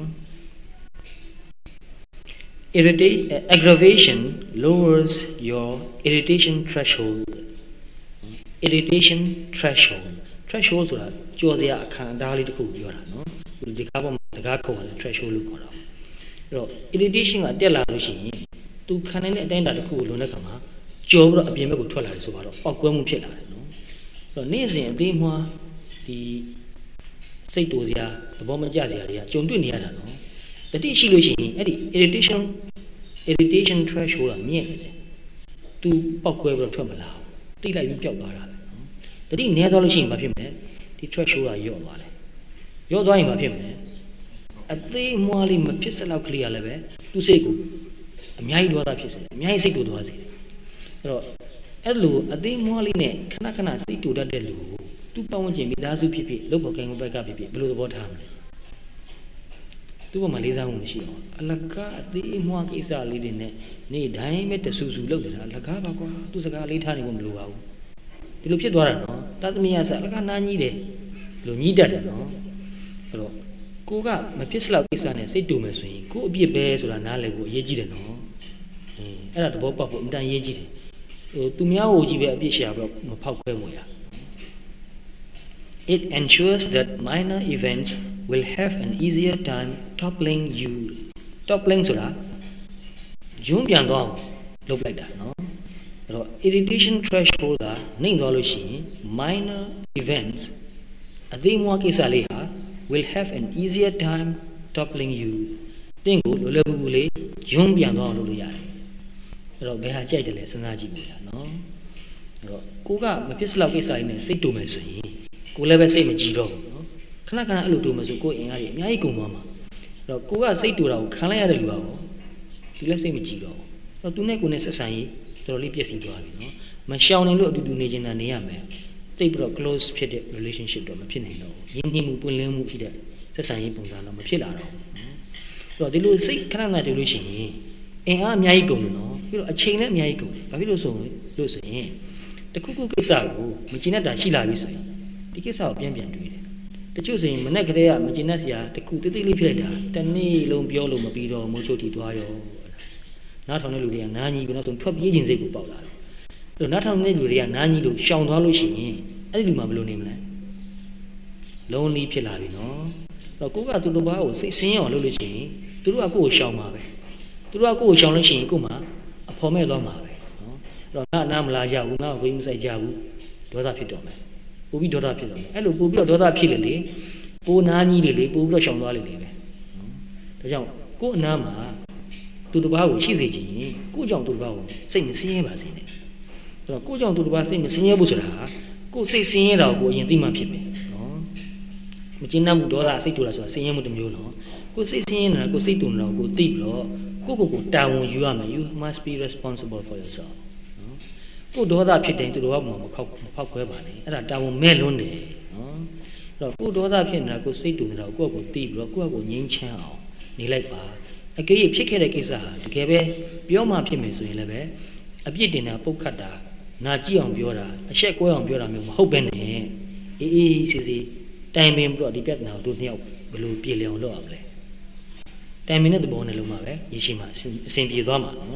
Irritate aggravation lowers your irritation threshold irritation threshold threshold ဆိုတာကြော်စရာအခန်းအတားလေးတစ်ခုပြောတာနော်ဒီကားပေါ်မှာတကားခုံရတယ် threshold လို့ခေါ်တာအဲ့တော့ irritation ကတက်လာလို့ရှိရင်သူခံနိုင်တဲ့အတိုင်းအတာတစ်ခုကိုလွန်တဲ့ခါမှာကြော်ပြီးတော့အပြင်ဘက်ကိုထွက်လာတယ်ဆိုတော့ပောက်ကွဲမှုဖြစ်လာတယ်နော်အဲ့တော့နေ့စဉ်အသေးမွှားဒီစိတ်တူစရာသဘောမကျစရာတွေကကြုံတွေ့နေရတာနော်တတိရှိလို့ရှိရင်အဲ့ဒီ irritation irritation threshold ကမြင့်နေတယ်သူပောက်ကွဲပြီးတော့ထွက်မလာဘူးတိလိုက်ပြီးပျောက်သွားတာပဲနော်တတိနည်းသွားလို့ရှိရင်ဘာဖြစ်မလဲဒီ threshold ကယော့သွားတယ်ယော့သွားရင်ဘာဖြစ်မလဲအသေးမွှားလေးမဖြစ်စလောက်ကလေးရလည်းပဲသူ့စိတ်ကိုအများကြီးဒေါသဖြစ်စေတယ်အများကြီးစိတ်တူသွားစေတယ်အဲ့တော့အဲ့လိုအသေးမွှားလေးနဲ့ခဏခဏစိတ်တူတတ်တဲ့လူကိုသူ့ပတ်ဝန်းကျင်မိသားစုဖြစ်ဖြစ်လုပ်ဖို့ကံကိုဘက်ကဖြစ်ဖြစ်ဘယ်လိုသဘောထားမလဲသူ့ဘက်မှာလေးစားမှုမရှိအောင်အလကားအသေးမွှားကိစ္စလေးတွေနဲ့နေတိုင်းပဲတဆူဆူလုပ်နေတာအလကားပါကွာသူ့စကားလေးထားနေဖို့မလိုပါဘူးဒီလိုဖြစ်သွားတာနော်တသမီးကစအလကားနားကြီးတယ်ဒီလိုညှိတတ်တယ်နော်အဲ့တော့ကိုကမဖြစ်စလောက်ကိစ္စနဲ့စိတ်တူမယ်ဆိုရင်ကိုအပြစ်ပဲဆိုတာနားလည်ဖို့အရေးကြီးတယ်နော်အင်းအဲ့ဒါသဘောပေါက်ဖို့အင်တန်ရေးကြီးတယ်ဟိုသူများဟိုကြီးပဲအပြစ်ရှာပြီးတော့မဖောက်ခွဲမှုရIt ensures that minor events will have an easier time toppling you. Toppling ဆိုတာဂျွန်းပြန်သွားအောင်လုပ်လိုက်တာနော်အဲ့တော့ irritation threshold ကနှိမ့်သွားလို့ရှိရင် minor events အသေးမွှားကိစ္စလေးဟာ will have an easier time toppling you တင်းကိုလိုလိုကူကူလေးဂျွန်းပြန်သွားအောင်လုပ်လို့ရတယ်အဲ့တော့ဘယ်ဟာကြိုက်တယ်လဲစဉ်းစားကြည့်ပါလားနော်အဲ့တော့ကိုကမဖြစ်စလောက်ကိစ္စလေးနဲ့စိတ်တူမယ်ဆိုရင်ကိုလည်းပဲစိတ်မကြည်တော့ဘူးနော်ခဏခဏအဲ့လိုတူမှဆိုကိုအင်အားကြီးအများကြီးကုန်သွားမှာအဲ့တော့ကိုကစိတ်တူတာကိုခံလိုက်ရတဲ့လူကရောဒီလည်းစိတ်မကြည်တော့ဘူးအဲ့တော့သူနဲ့ကိုနဲ့ဆက်ဆံရေးတော်တော်လေးပြည့်စည်သွားပြီနော်မရှောင်နိုင်လို့အတူတူနေချင်တာနေရမယ်တိတ်ပြီးတော့ close ဖြစ်တဲ့ relationship တော့မဖြစ်နိုင်တော့ဘူးယဉ်ကျေးမှုပွင့်လင်းမှုရှိတဲ့ဆက်ဆံရေးပုံစံတော့မဖြစ်လာတော့ဘူးနော်အဲ့တော့ဒီလိုစိတ်ခဏခဏတူလို့ရှိရင်အင်အားအများကြီးကုန်တယ်နော်ပြီးတော့အချိန်လည်းအများကြီးကုန်တယ်ဘာဖြစ်လို့ဆိုလို့ဆိုရင်တခုခုကိစ္စကိုမကျင်တတ်တာရှိလာပြီဆိုရင်ဒီကိစ္စကိုပြန်ပြန်တွေးတယ်တချို့ဆိုရင်မနဲ့ကလေးကမကျင်တတ်စရာတခုတိတ်တိတ်လေးဖြစ်လိုက်တာတနေ့လုံးပြောလို့မပြီးတော့မိုးချုပ်တီသွားရောနားထောင်တဲ့လူတွေကနားကြီးပြီးတော့ထွက်ပြေးခြင်းစိတ်ကိုပေါက်လာတယ်အဲ့တော့နားထောင်တဲ့လူတွေကနားကြီးလို့ရှောင်သွားလို့ရှိရင်အဲ့ဒီလူမှဘယ်လိုနေမလဲလုံးလီဖြစ်လာပြီနော်အဲ့တော့ကိုကသူတို့ဘာကိုစိတ်ဆင်းရအောင်လုပ်လို့ရှိရင်သူတို့ကကိုယ့်ကိုရှောင်မှာပဲသူတို့ကကိုယ့်ကိုရှောင်လို့ရှိရင်ကိုယ်မှအဖော်မဲ့သွားမှာပဲနော်အဲ့တော့ငါအနားမလာကြဘူးငါ့ကိုဘယ်မဆိုင်ကြဘူးဒေါသဖြစ်တော့မယ်ပို့ပြီးဒေါသဖြစ်တော့မယ်အဲ့လိုပို့ပြီးတော့ဒေါသဖြစ်လေလေပိုနားကြီးလေလေပို့ပြီးတော့ရှောင်သွားလေလေပဲဒါကြောင့်ကိုယ့်အနားမှာသူတစ်ပါးကိုရှိစေချင်ရင်ကိုယ့်ကြောင့်သူတစ်ပါးကိုစိတ်မဆင်းရဲပါစေနဲ့အဲ့တော့ကိုယ့်ကြောင့်သူတစ်ပါးစိတ်မဆင်းရဲဘူးဆိုတာဟာကိုယ်စိတ်ဆင်းရဲတာကိုအရင်သိမှဖြစ်မယ်နော်မကျဉ်းနှံ့မှုဒေါသစိတ်တူတာဆိုတာဆင်းရဲမှုတစ်မျိုးနော်ကိုယ်စိတ်ဆင်းရဲနေတာကိုယ်စိတ်တူနေတာကိုသိပြီးတော့ကိုယ့်ကိုယ်ကိုတာဝန်ယူရမယ် you must be responsible for yourselfကိုဒေါသဖြစ်တယ်သူတို့ကမခောက်မဖောက်ခွဲပါနဲ့အဲ့ဒါတာဝန်မဲ့လွန်းတယ်နော်အဲ့တော့ကိုဒေါသဖြစ်နေတာကိုစိတ်တူနေတာကိုကိုယ့်ကိုသိပြီးတော့ကိုယ့်ကိုငြိမ်းချမ်းအောင်နေလိုက်ပါအကယ်၍ဖြစ်ခဲ့တဲ့ကိစ္စဟာတကယ်ပဲပြောမှဖြစ်မယ်ဆိုရင်လည်းပဲအပြစ်တင်တာပုတ်ခတ်တာနာကြည့်အောင်ပြောတာအရှက်ကွဲအောင်ပြောတာမျိုးမဟုတ်ဘဲနဲ့အေးအေးစီစီတိုင်ပင်ပြီးတော့ဒီပြဿနာကိုတို့နှစ်ယောက်ဘယ်လိုပြေလည်အောင်လုပ်အောင်လဲတိုင်ပင်တဲ့သဘောနဲ့လုံးမှာပဲရရှိမှအဆင်ပြေသွားမှာနော်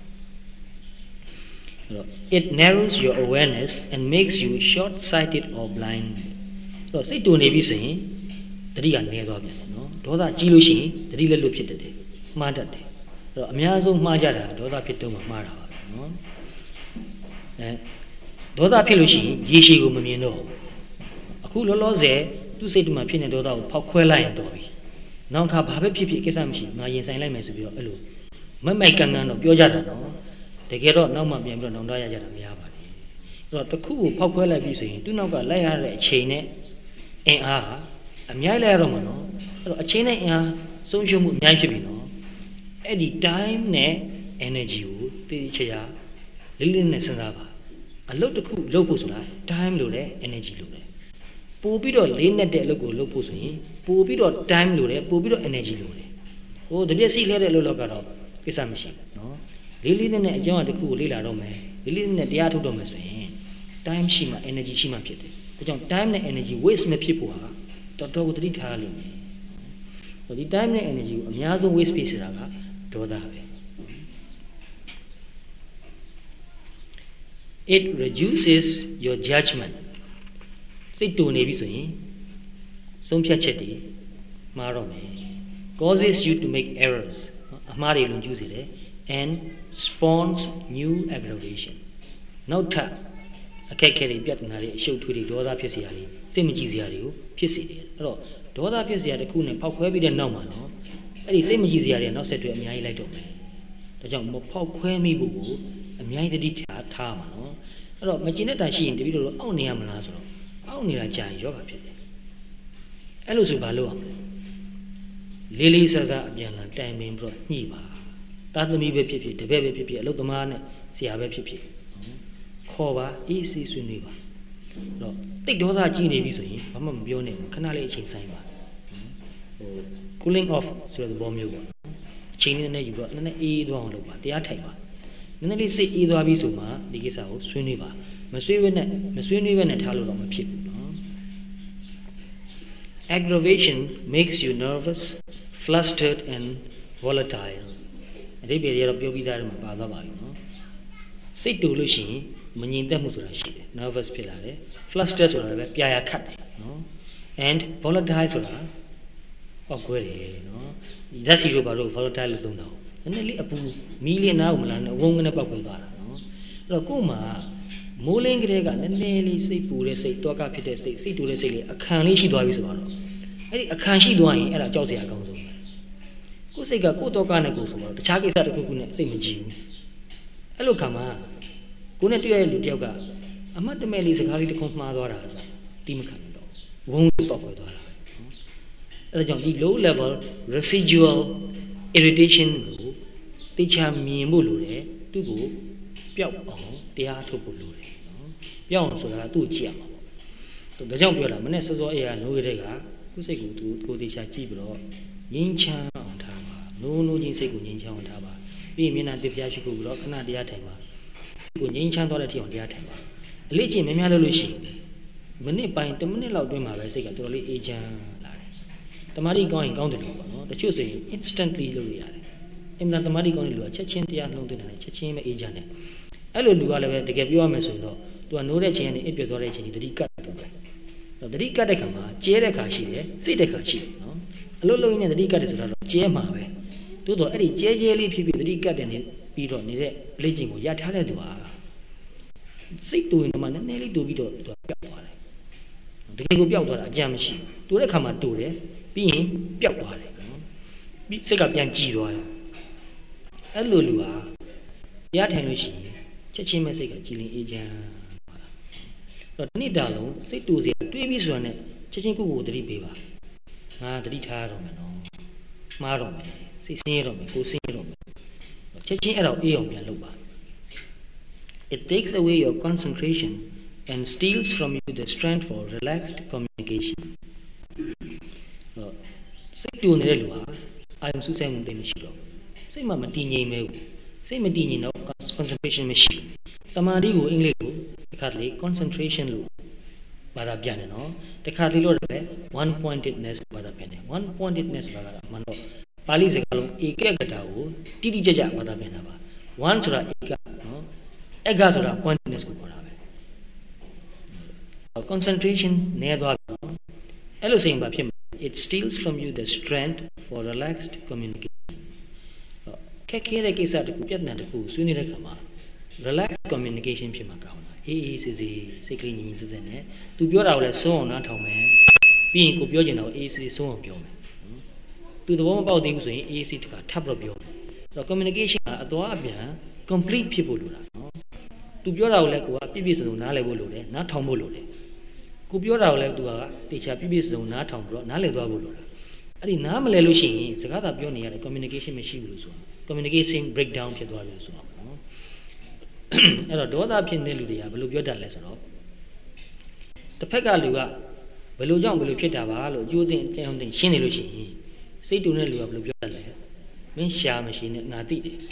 It narrows your awareness and makes you short-sighted or blind. ဆိုတော့စိတ်တူနေပြီဆိုရင်တတိကနည်းသွားပြန်တယ်နော်ဒေါသကြီးလို့ရှိရင်တတိလည်းလွတ်ဖြစ်တတ်တယ်မှားတတ်တယ်အဲ့တော့အများဆုံးမှားကြတာဒေါသဖြစ်တော့မှမှားတာပါပဲနော်အဲဒေါသဖြစ်လို့ရှိရင်ရေရှည်ကိုမမြင်တော့ဘူးအခုလောလောဆယ်သူ့စိတ်ထဲမှာဖြစ်နေဒေါသကိုဖောက်ခွဲလိုက်ရင်တော့ပြီနောက်ခါဘာပဲဖြစ်ဖြစ်ကိစ္စမရှိငါရင်ဆိုင်လိုက်မယ်ဆိုပြီးတော့အဲ့လိုမမိုက်ကန်ကန်တော့ပြောကြတာနော်တကယ်တော့နောက်မှပြန်ပြီးတော့နောင်တရကြတာမရပါဘူးအဲ့တော့တစ်ခုကိုဖောက်ခွဲလိုက်ပြီဆိုရင်သူ့နောက်ကလိုက်ရတဲ့အချိန်နဲ့အင်အားဟာအများကြီးလိုက်ရတော့မှာနော် a chain and social Yanchibino. At the time, ne energy, the chair, Lilliness and Lava. A lot of lopusula, time lure, energy lure. Pupido, Lina de Logo Lopusui, Pupido, time lure, Pupido, energy lure. Oh, the B S C letter Logaro is a machine, no? Lilin and John the cool Lila Rome, Lilin and the Atu Domes, time shima, energy shima pit. But time and energy waste me people are, Doctor with the Italian. So the time and energy, Miazo waste pieces are, to the It reduces your judgment. Say to Navy Swing, some piacheti, marome, causes you to make errors, amari lunjusire, and spawns new aggravation. Now, ta, a kakeri piatanari, show to the Doda Piasiari, same Giziario, Piasi, or Doda Piasia, the Kun and Pop Quebi and Nomano, and the same Giziari, not said to a Miai like the John Pop Quemi Bubu, a Miai the detail, Tamano. Allora, immaginate she individual only am Lazaro, only a giant yoga pit. Elusu Balo Lily says a young time being brought Niba. That the me pipi, the baby pipi, a little man, see a baby pipi. Cova, easy swiniva. No, take the other genie vision, Mamma Bione, canal aging Simba. Cooling off so the bomb you want. Chaining the you brought an aid on the Ataiba. None say either Abisuma, the Gisao, Swiniva, Maswinivan and Halo on the people. Aggravation makes you nervous, flustered, and volatile. They be there of Yovidar Padava. Say to Lucy, Maninda Musurashi, nervous pilare, flusters or a Piaya cut, and volatile or query. That's you about volatile, don't know. And a million now, a woman about Godara. Rokuma, Moling Grega, and nearly say Pure say, talk up to say, say to say, a cannishi dois about a canshi doing at a Josia Gonzo. Kusega, Kutokana goes over, the Chakis at the Kukuna, same Jew. Hello, Kama. Kunetia Yoga. A mother mail is a quality of Madora, Timacando. Won't talk with her. Low level residual irritation. Teacher me mulure to go, Piao, they are to Bulure. Piao so that two chiam. To the jump your Manessos or air no rega, who say go to go to Chachibro, Yinchan on Taba, no no Jinsego Yinchan on Taba, be Mina de Piachico block, not the Atema. Go Yinchan dollar on the Atema. Legend Mamialushi. Many pint the money loud women are saying to the agent. The money going counted over, the Tuesday instantly Luria. In the money going to a Chechin, the unknown to the Chechin agent. Hello, Luala, the Gabio Mesuno, to a no chain, if you're the Rica. The Rica de Cama, Jere Kashi, say the Kashi, no? A little in the Rica is a Jemawe. To the Eddie J J people, the Rica and Pito near pledging with Yataladua. Say to him, the man nearly do Vito to a Piaware. The Gabio a jam sheet, to the Kama Dure, being Piaware. Bit sick up young Giro. Alulua, Yat Henry, Chachimasica, chilling agent. But Nidalo, say to the babies on it, Chachinku, the river. Ah, the retard Marome, say Sinrome, go Sinrome. Chachin out Eon Yaluba. It takes away your concentration and steals from you the strength for relaxed communication. Say to Nelua, I am Susan de Michiro. Say Mamma Tini Mew, say Medini no concentration machine. Tamarigo English, the Catholic concentration loop. Bada Piano, the Catholic one pointedness Bada Pene, one pointedness Bada Mano, Palizicalo, Ekatao, Tidi Jaja Bada Penava, one sura Ega, Egasura pointedness Kukurave. Concentration near the Hello, saying Bapim, it steals from you the strength for relaxed communication. Kakere Kisa to Kupyat Nataku, Sunirakama, relaxed communication Pimakauna. He is a sickly into the net. To be our son, not how man, being Kupyojino is so on Piome. To the woman about the Usu is it a tablo. The communication at the Abia, complete people do that. To be our like what Pibis do Nalebulure, not Tombolure. Kupyora like to a teacher Pibis do not Tombro, Naledabulura. အဲ့ဒီနားမလဲလို့ရှိရင်စကားသာပြောနေရတယ် communication မရှိဘူးလို့ဆိုတာ communication breakdown ဖြစ်သွားပြီလို့ဆိုတာပေါ့နော်အဲ့တော့ဒေါသဖြစ်တဲ့လူတွေကဘယ်လိုပြောတတ်လဲဆိုတော့တစ်ဖက်ကလူကဘယ်လိုကြောင့်ဘယ်လိုဖြစ်တာပါလို့အကျိုးသိအကြောင်းသိရှင်းနေလို့ရှိရင်စိတ်တူတဲ့လူကဘယ်လိုပြောတတ်လဲမင်းရှာမရှိနဲ့ငါသိတယ်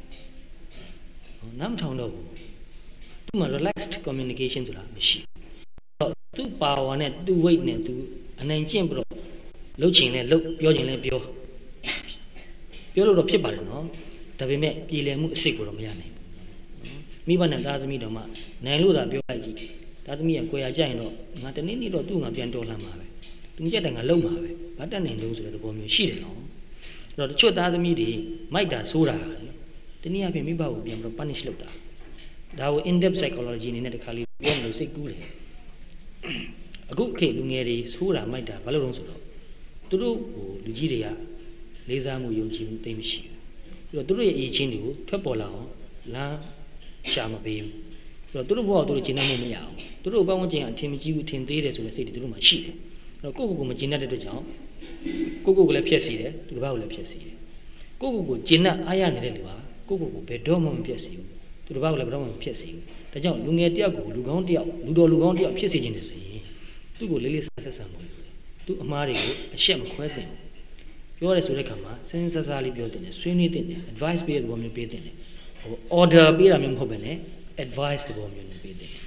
နားမထောင်တော့ဘူးသူ့မှာ relaxed communication ဆိုတာမရှိဘူးသူ့ power နဲ့သူ့ weight နဲ့သူအနိုင်ကျင့်ပြီးတော့လှုပ်ချင်လဲလှုပ်ပြောချင်လဲပြောပြောလို့တော့ဖြစ်ပါတယ်နော်ဒါပေမဲ့ပြည်လည်မှုအစစ်ကိုတော့မရနိုင်ဘူးမိဘနဲ့သားသမီးတော်မှနိုင်လို့သာပြောလိုက်ကြည့်သားသမီးကကိုယ်ရကြရင်တော့ငါတနေ့နေ့တော့သူ့ငါပြန်တော်လှမ်းမှာပဲသူကြက်တယ်ငါလုံမှာပဲဘာတက်နိုင်လို့ဆိုတဲ့သဘောမျိုးရှိတယ်နော်အဲ့တော့တချို့သားသမီးတွေမိုက်တာဆိုးတာတနည်းအားဖြင့်မိဘကိုပြန်ပြီးတော့ punish လုပ်တာဒါကို in depth psychology အနေနဲ့တခါလေးပြောလို့စိတ်ကူးတယ်အခုခေတ်လူငယ်တွေဆိုးတာမိုက်တာဘာလို့လဲဆိုတော့သူတို့ဟိုလူကြီးတွေကလေးစားမှုယုံကြည်မှုသိမရှိဘူးပြီးတော့သူတို့ရဲ့အရေးချင်းတွေကိုထွက်ပေါ်လာအောင်လမ်းရှာမပေးဘူးပြီးတော့သူတို့ဘဝကိုသူတို့ကျင့်တတ်မှုမရအောင်သူတို့ပတ်ဝန်းကျင်ကအထင်မကြီးဘူးထင်သေးတယ်ဆိုတဲ့စိတ်တွေသူတို့မှရှိတယ်အဲ့တော့ကိုယ့်ကိုယ်ကိုမကျင့်တတ်တဲ့အတွက်ကြောင့်ကိုယ့်ကိုယ်ကိုလည်းဖျက်ဆီးတယ်သူတို့ဘာကိုလည်းဖျက်ဆီးတယ်ကိုယ့်ကိုယ်ကိုကျင့်တတ်အားရနေတဲ့လူဟာကိုယ့်ကိုယ်ကိုဘယ်တော့မှမဖျက်ဆီးဘူးသူတို့ဘာကိုလည်းဘယ်တော့မှမဖျက်ဆီးဘူးဒါကြောင့်လူငယ်တယောက်ကိုလူကောင်းတယောက်လူတော်လူကောင်းတယောက်ဖြစ်စေခြင်းနဲ့ဆိုရင်သူ့ကိုလေးလေးစားဆက်ဆံမှုသူ့အမားတွေကိုအရှက်မခွဲသင့်ဘူးပြောရဲဆိုတဲ့ခါမှာစင်းစစားလေးပြောတင်တယ်ဆွေးနွေးတင်တယ် advice ပေးတဲ့ဘောမျိုးပေးတင်တယ်ဟို order ပေးတာမျိုးမဟုတ်ဘဲနဲ့ advice တဲ့ဘောမျိုးနဲ့ပေးတင်တယ်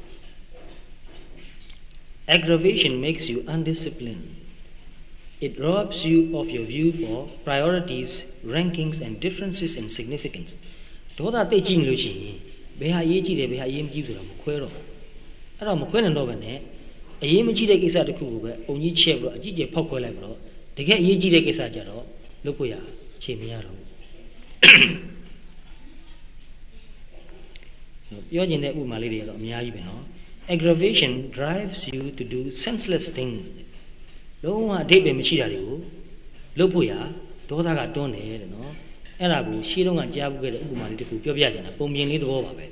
aggravation makes you undisciplined it robs you of your view for priorities rankings and differences in significance ဒေါသတိတ်ကြည့်နေလို့ရှိရင်ဘယ်ဟာအရေးကြီးတယ်ဘယ်ဟာအရေးမကြီးဆိုတာမခွဲတော့အဲ့တော့မခွဲနိုင်တော့ဘဲနဲ့အရေးမကြီးတဲ့ကိစ္စတစ်ခုကိုပဲအုံကြီးချက်ပြီးတော့အကြီးကျယ်ဖောက်ခွဲလိုက်ပြီးတော့တကယ်အရေးကြီးတဲ့ကိစ္စကြတော့လုပ်ဖို့ရအခြေမရတော့ဘူးပြောကျင်တဲ့ဥပမာလေးတွေကတော့အများကြီးပဲနော် aggravation drives you to do senseless things လုံးဝအဓိပ္ပာယ်မရှိတာတွေကိုလုပ်ဖို့ရဒေါသကတွန်းတယ်တဲ့နော်အဲ့ဒါကိုရှေးတုန်းကကြားဘူးခဲ့တဲ့ဥပမာလေးတစ်ခုပြောပြကြတာပုံပြင်လေးသဘောပါပဲ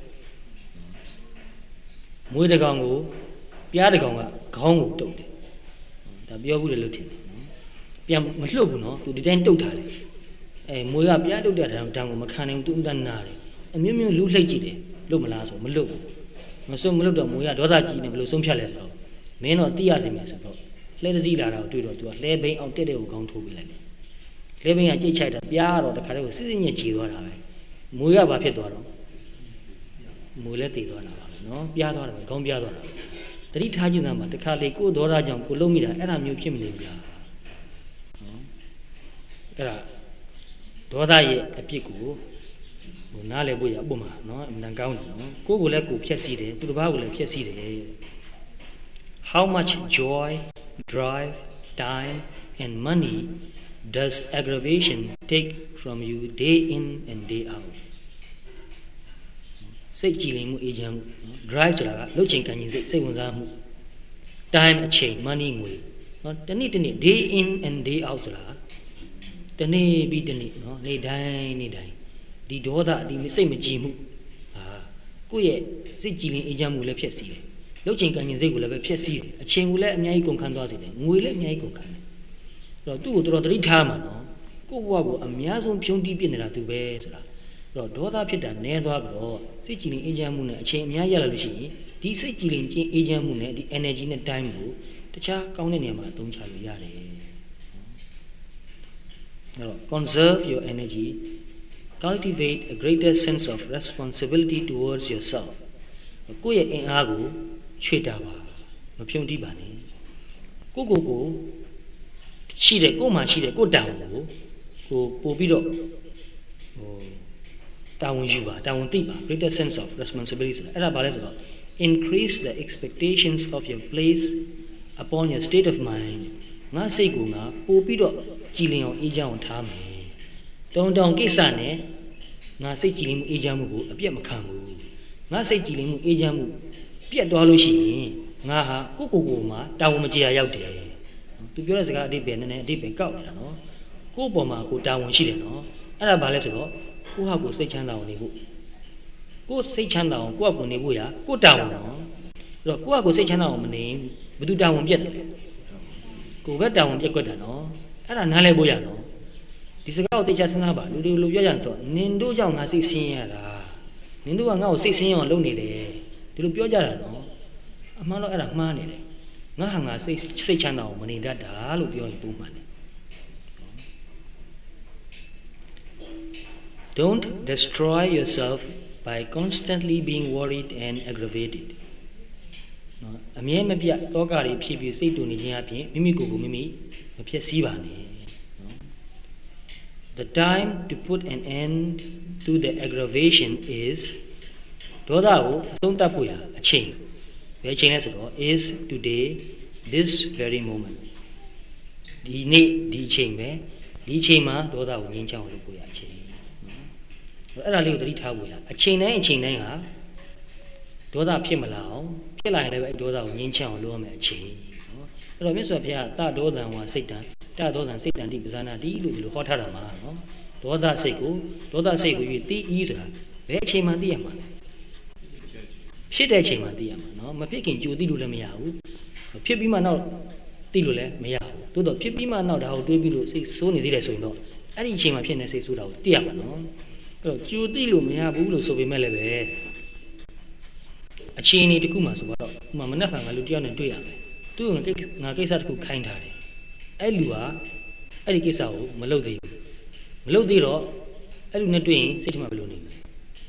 မွေးတစ်ကောင်ကိုပြားတစ်ကောင်ကခေါင်းကိုတုပ်တယ်ဒါပြောဘူးတယ်လို့ထင်တယ်နော်ပြန်မလှုပ်ဘူးနော်သူဒီတိုင်းတုပ်ထားတယ်အဲမွေးကပြားတုပ်တဲ့တံတံကိုမခံနိုင်ဘူးသူအတန်းနာတယ်အမျိုးမျိုးလူလှိတ်ကြည့်တယ်လှုပ်မလားဆိုမလှုပ်ဘူးမစွမလှုပ်တော့မွေးကဒေါသကြီးနေဘယ်လိုဆုံးဖြတ်လဲဆိုတော့မင်းတော့သိရစီမယ်ဆိုတော့လှဲတစည်းလာတာကိုတွေ့တော့သူကလှဲဘိန်းအောင်တက်တဲ့ကိုခေါင်းထိုးပေးလိုက်တယ်လှဲဘိန်းကကြိတ်ချိုက်တာပြားတော့တခါတည်းကိုစစ်စစ်ညက်ချီသွားတာပဲမွေးကဘာဖြစ်သွားတော့မွေးလည်းတည်သွားတာပါနော်ပြားသွားတယ်ခေါင်းပြားသွားတာတတိထားခြင်းသားမှာတခါလေကိုယ်ဒေါသကြောင့်ကိုလုံးမိတာအဲ့ဒါမျိုးဖြစ်မနေဘူးလားနော်အဲ့ဒါဒေါသရဲ့အပြစ်ကိုဟိုနားလည်ဖို့ရပုံမှာနော်အမှန်ကောင်းတယ်နော်ကိုယ်ကိုလည်းကိုယ်ဖျက်ဆီးတယ်သူတစ်ပါးကိုလည်းဖျက်ဆီးတယ် How much joy drive time and money does aggravation take from you day in and day out စိတ်ကြည်လင်မှုအေးချမ်းမှု drive ဆိုတာကလှုပ်ချင်ကန်ရင်စိတ်စိတ်ဝင်စားမှု time အချိန် money ငွေနော်တနေ့တနေ့ day in and day out ဆိုတာတနေ့ပြီးတနေ့နော်နေ့တိုင်းနေ့တိုင်းဒီဒေါသဒီစိတ်မကြည်မှုဟာကိုယ့်ရဲ့စိတ်ကြည်လင်အေးချမ်းမှုလည်းဖြစ်စီတယ်လှုပ်ချင်ကန်ရင်စိတ်ကိုလည်းပဲဖြစ်စီတယ်အချိန်ကိုလည်းအများကြီးကုန်ခန်းသွားစေတယ်ငွေလည်းအများကြီးကုန်ခန်းတယ်အဲ့တော့သူ့ကိုတော်တော်သတိထားမှာနော်ကိုယ့်ဘဝကိုအများဆုံးဖြုံးတီးပြနေတာသူပဲဆိုတာအဲ့တော့ဒေါသဖြစ်တာနည်းသွားပြီးတော့စိတ်ကြည်လင်အေးချမ်းမှုနဲ့အချိန်အများကြီးရလာလို့ရှိရင်ဒီစိတ်ကြည်လင်ခြင်းအေးချမ်းမှုနဲ့ဒီ energy နဲ့ time ကိုတခြားကောင်းတဲ့နေရာမှာအသုံးချလို့ရတယ်အဲ့တော့ conserve your energy cultivate a greater sense of responsibility towards yourself ကိုယ့်ရဲ့အင်အားကိုချွေတာပါမဖြုံတီးပါနဲ့ကိုကိုကိုရှိတဲ့ကိုမှရှိတဲ့ကိုတာဝန်ကိုကိုပို့ပြီးတော့ဟိုတာဝန်ယူပါတာဝန်သိပါ greater sense of responsibility ဆိုတာအဲ့ဒါဘာလဲဆိုတော့ increase the expectations of your place upon your state of mind ငါစိတ်ကိုငါပို့ပြီးတော့ကြည်လင်အောင်အေးချမ်းအောင်ထားမယ်တုံတောင်ကိစ္စနဲ့ငါစိတ်ကြည်လင်မှုအေးချမ်းမှုကိုအပြတ်မခံဘူးငါစိတ်ကြည်လင်မှုအေးချမ်းမှုပြတ်သွားလို့ရှိရင်ငါဟာကိုကိုကိုမှာတာဝန်မကျေရရောက်တယ်သူပြောတဲ့စကားအတိတ်ပဲနည်းနည်းအတိတ်ပဲကောက်နေတာနော်ကိုယ့်ပေါ်မှာကိုတာဝန်ရှိတယ်နော်အဲ့ဒါဘာလဲဆိုတော့ကိုဟာကိုစိတ်ချမ်းသာအောင်နေဖို့ကိုစိတ်ချမ်းသာအောင်ကိုယ့်အကူနေဖို့ရကိုတာဝန်နော်အဲ့တော့ကိုယ့်အကူစိတ်ချမ်းသာအောင်မနေဘယ်သူတာဝန်ပြတ်တယ်လဲကိုပဲတာဝန်ပြတ်ကွက်တာနော်အဲ့ဒါနားလဲဖို့ရနော်ဒီစကားကိုသိချစဉ်းစားပါလူတွေလူပြောကြဆိုနင်တို့ကြောင့်ငါစိတ်ဆင်းရတာနင်တို့ကငါ့ကိုစိတ်ဆင်းရအောင်လုပ်နေတယ်ဒီလိုပြောကြတာနော်အမှန်တော့အဲ့ဒါမှားနေတယ်ငါဟာငါစိတ်စိတ်ချမ်းသာအောင်မနေတတ်တာလို့ပြောရင်ပုံမှန်တယ် Don't destroy yourself by constantly being worried and aggravated နော်အမြဲမပြတ်တောကတွေဖြစ်ပြီးစိတ်တူနေခြင်းအပြင်မိမိကိုယ်ကိုမိမိမဖြစ်စည်းပါနဲ့ The time to put an end to the aggravation is ဒေါသကိုအဆုံးသတ်ဖို့ရအချိန်ဘယ်အချိန်လဲဆိုတော့ is today this very moment ဒီနေ့ဒီအချိန်ပဲဒီအချိန်မှာဒေါသကိုငြိမ်းချမ်းအောင်လုပ်ဖို့ရအချိန်အဲ့ဒါလေးကိုသတိထားဖို့ရအချိန်တိုင်းအချိန်တိုင်းဟာဒေါသဖြစ်မလာအောင်ဖြစ်လာရင်လည်းဒေါသကိုငြိမ်းချမ်းအောင်လုပ်ရမယ်အချိန်နော်အဲ့တော့မြတ်စွာဘုရားတဒေါသံဝါစိတ်တံတဒေါသံစိတ်တံတိပဇာနာတိလို့ဒီလိုဟောထားတာမှာနော်ဒေါသစိတ်ကိုဒေါသစိတ်ကိုယူသိဤဆိုတာဘယ်အချိန်မှသိရမှာလဲဖြစ်တဲ့အချိန်မှသိရမှာနော်မဖြစ်ခင်ကြိုသိလို့လည်းမရဘူးဖြစ်ပြီးမှနောက်သိလို့လည်းမရဘူးတိုးတော့ဖြစ်ပြီးမှနောက်ဒါကိုတွေးပြီးလို့စိတ်ဆိုးနေသေးတယ်ဆိုရင်တော့အဲ့ဒီအချိန်မှဖြစ်နေစိတ်ဆိုးတာကိုသိရမှာနော်အဲ့တော့ကြိုသိလို့မရဘူးလို့ဆိုပေမဲ့လည်းပဲအချိန်ဒီတစ်ခုမှဆိုတော့ဥမာမနှက်ဖန်ကလူတယောက်နဲ့တွေ့ရမယ်သူကငါကိစ္စတစ်ခုခိုင်းထားတယ်အဲ့လူကအဲ့ဒီကိစ္စကိုမလုပ်သေးဘူးမလုပ်သေးတော့အဲ့လူနဲ့တွေ့ရင်စိတ်ထဲမှာဘယ်လိုနေမလဲ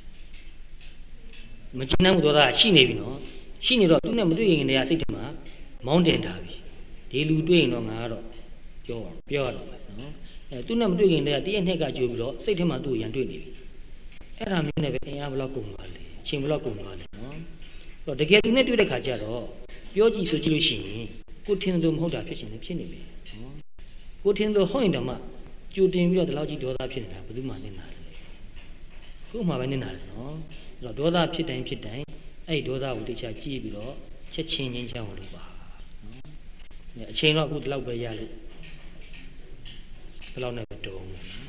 မကျဉ်းနှံ့မှုဒေါသရှိနေပြီနော်ရှိနေတော့သူနဲ့မတွေ့ရင်တည်းကစိတ်ထဲမှာမောင်းတင်ထားပြီဒီလူတွေ့ရင်တော့ငါကတော့ပြောပြောရတော့မယ်နော်အဲသူနဲ့မတွေ့ရင်တည်းကတရက်နှစ်ကကြိုးပြီးတော့စိတ်ထဲမှာသူ့ကိုရန်တွေ့နေပြီအဲ့ဒါမျိုးနဲ့ပဲအင်အားဘလောက်ကုန်သွားလဲအချိန်ဘလောက်ကုန်သွားလဲနော်အဲ့တော့တကယ်သူနဲ့တွေ့တဲ့ခါကျတော့ပြောကြည့်ဆိုကြည့်လို့ရှိရင်ကိုထင်တယ်လို့မဟုတ်တာဖြစ်ရှင်လည်းဖြစ်နေပြီနော်ကိုထင်တယ်ဟုတ်ရင်တော့မှကြိုတင်ပြီးတော့ဒီလောက်ကြီးဒေါသဖြစ်နေတာဘယ်သူမှနင်နာတယ်ကို့မှာပဲနင်နာတယ်နော်အဲ့တော့ဒေါသဖြစ်တိုင်းဖြစ်တိုင်းအဲ့ဒေါသကိုတခြားကြည့်ပြီးတော့ချက်ချင်းချင်းချမ်းအောင်လုပ်ပါနော်အချိန်တော့အခုဒီလောက်ပဲရလို့ဒီလောက်နဲ့ပဲတုံး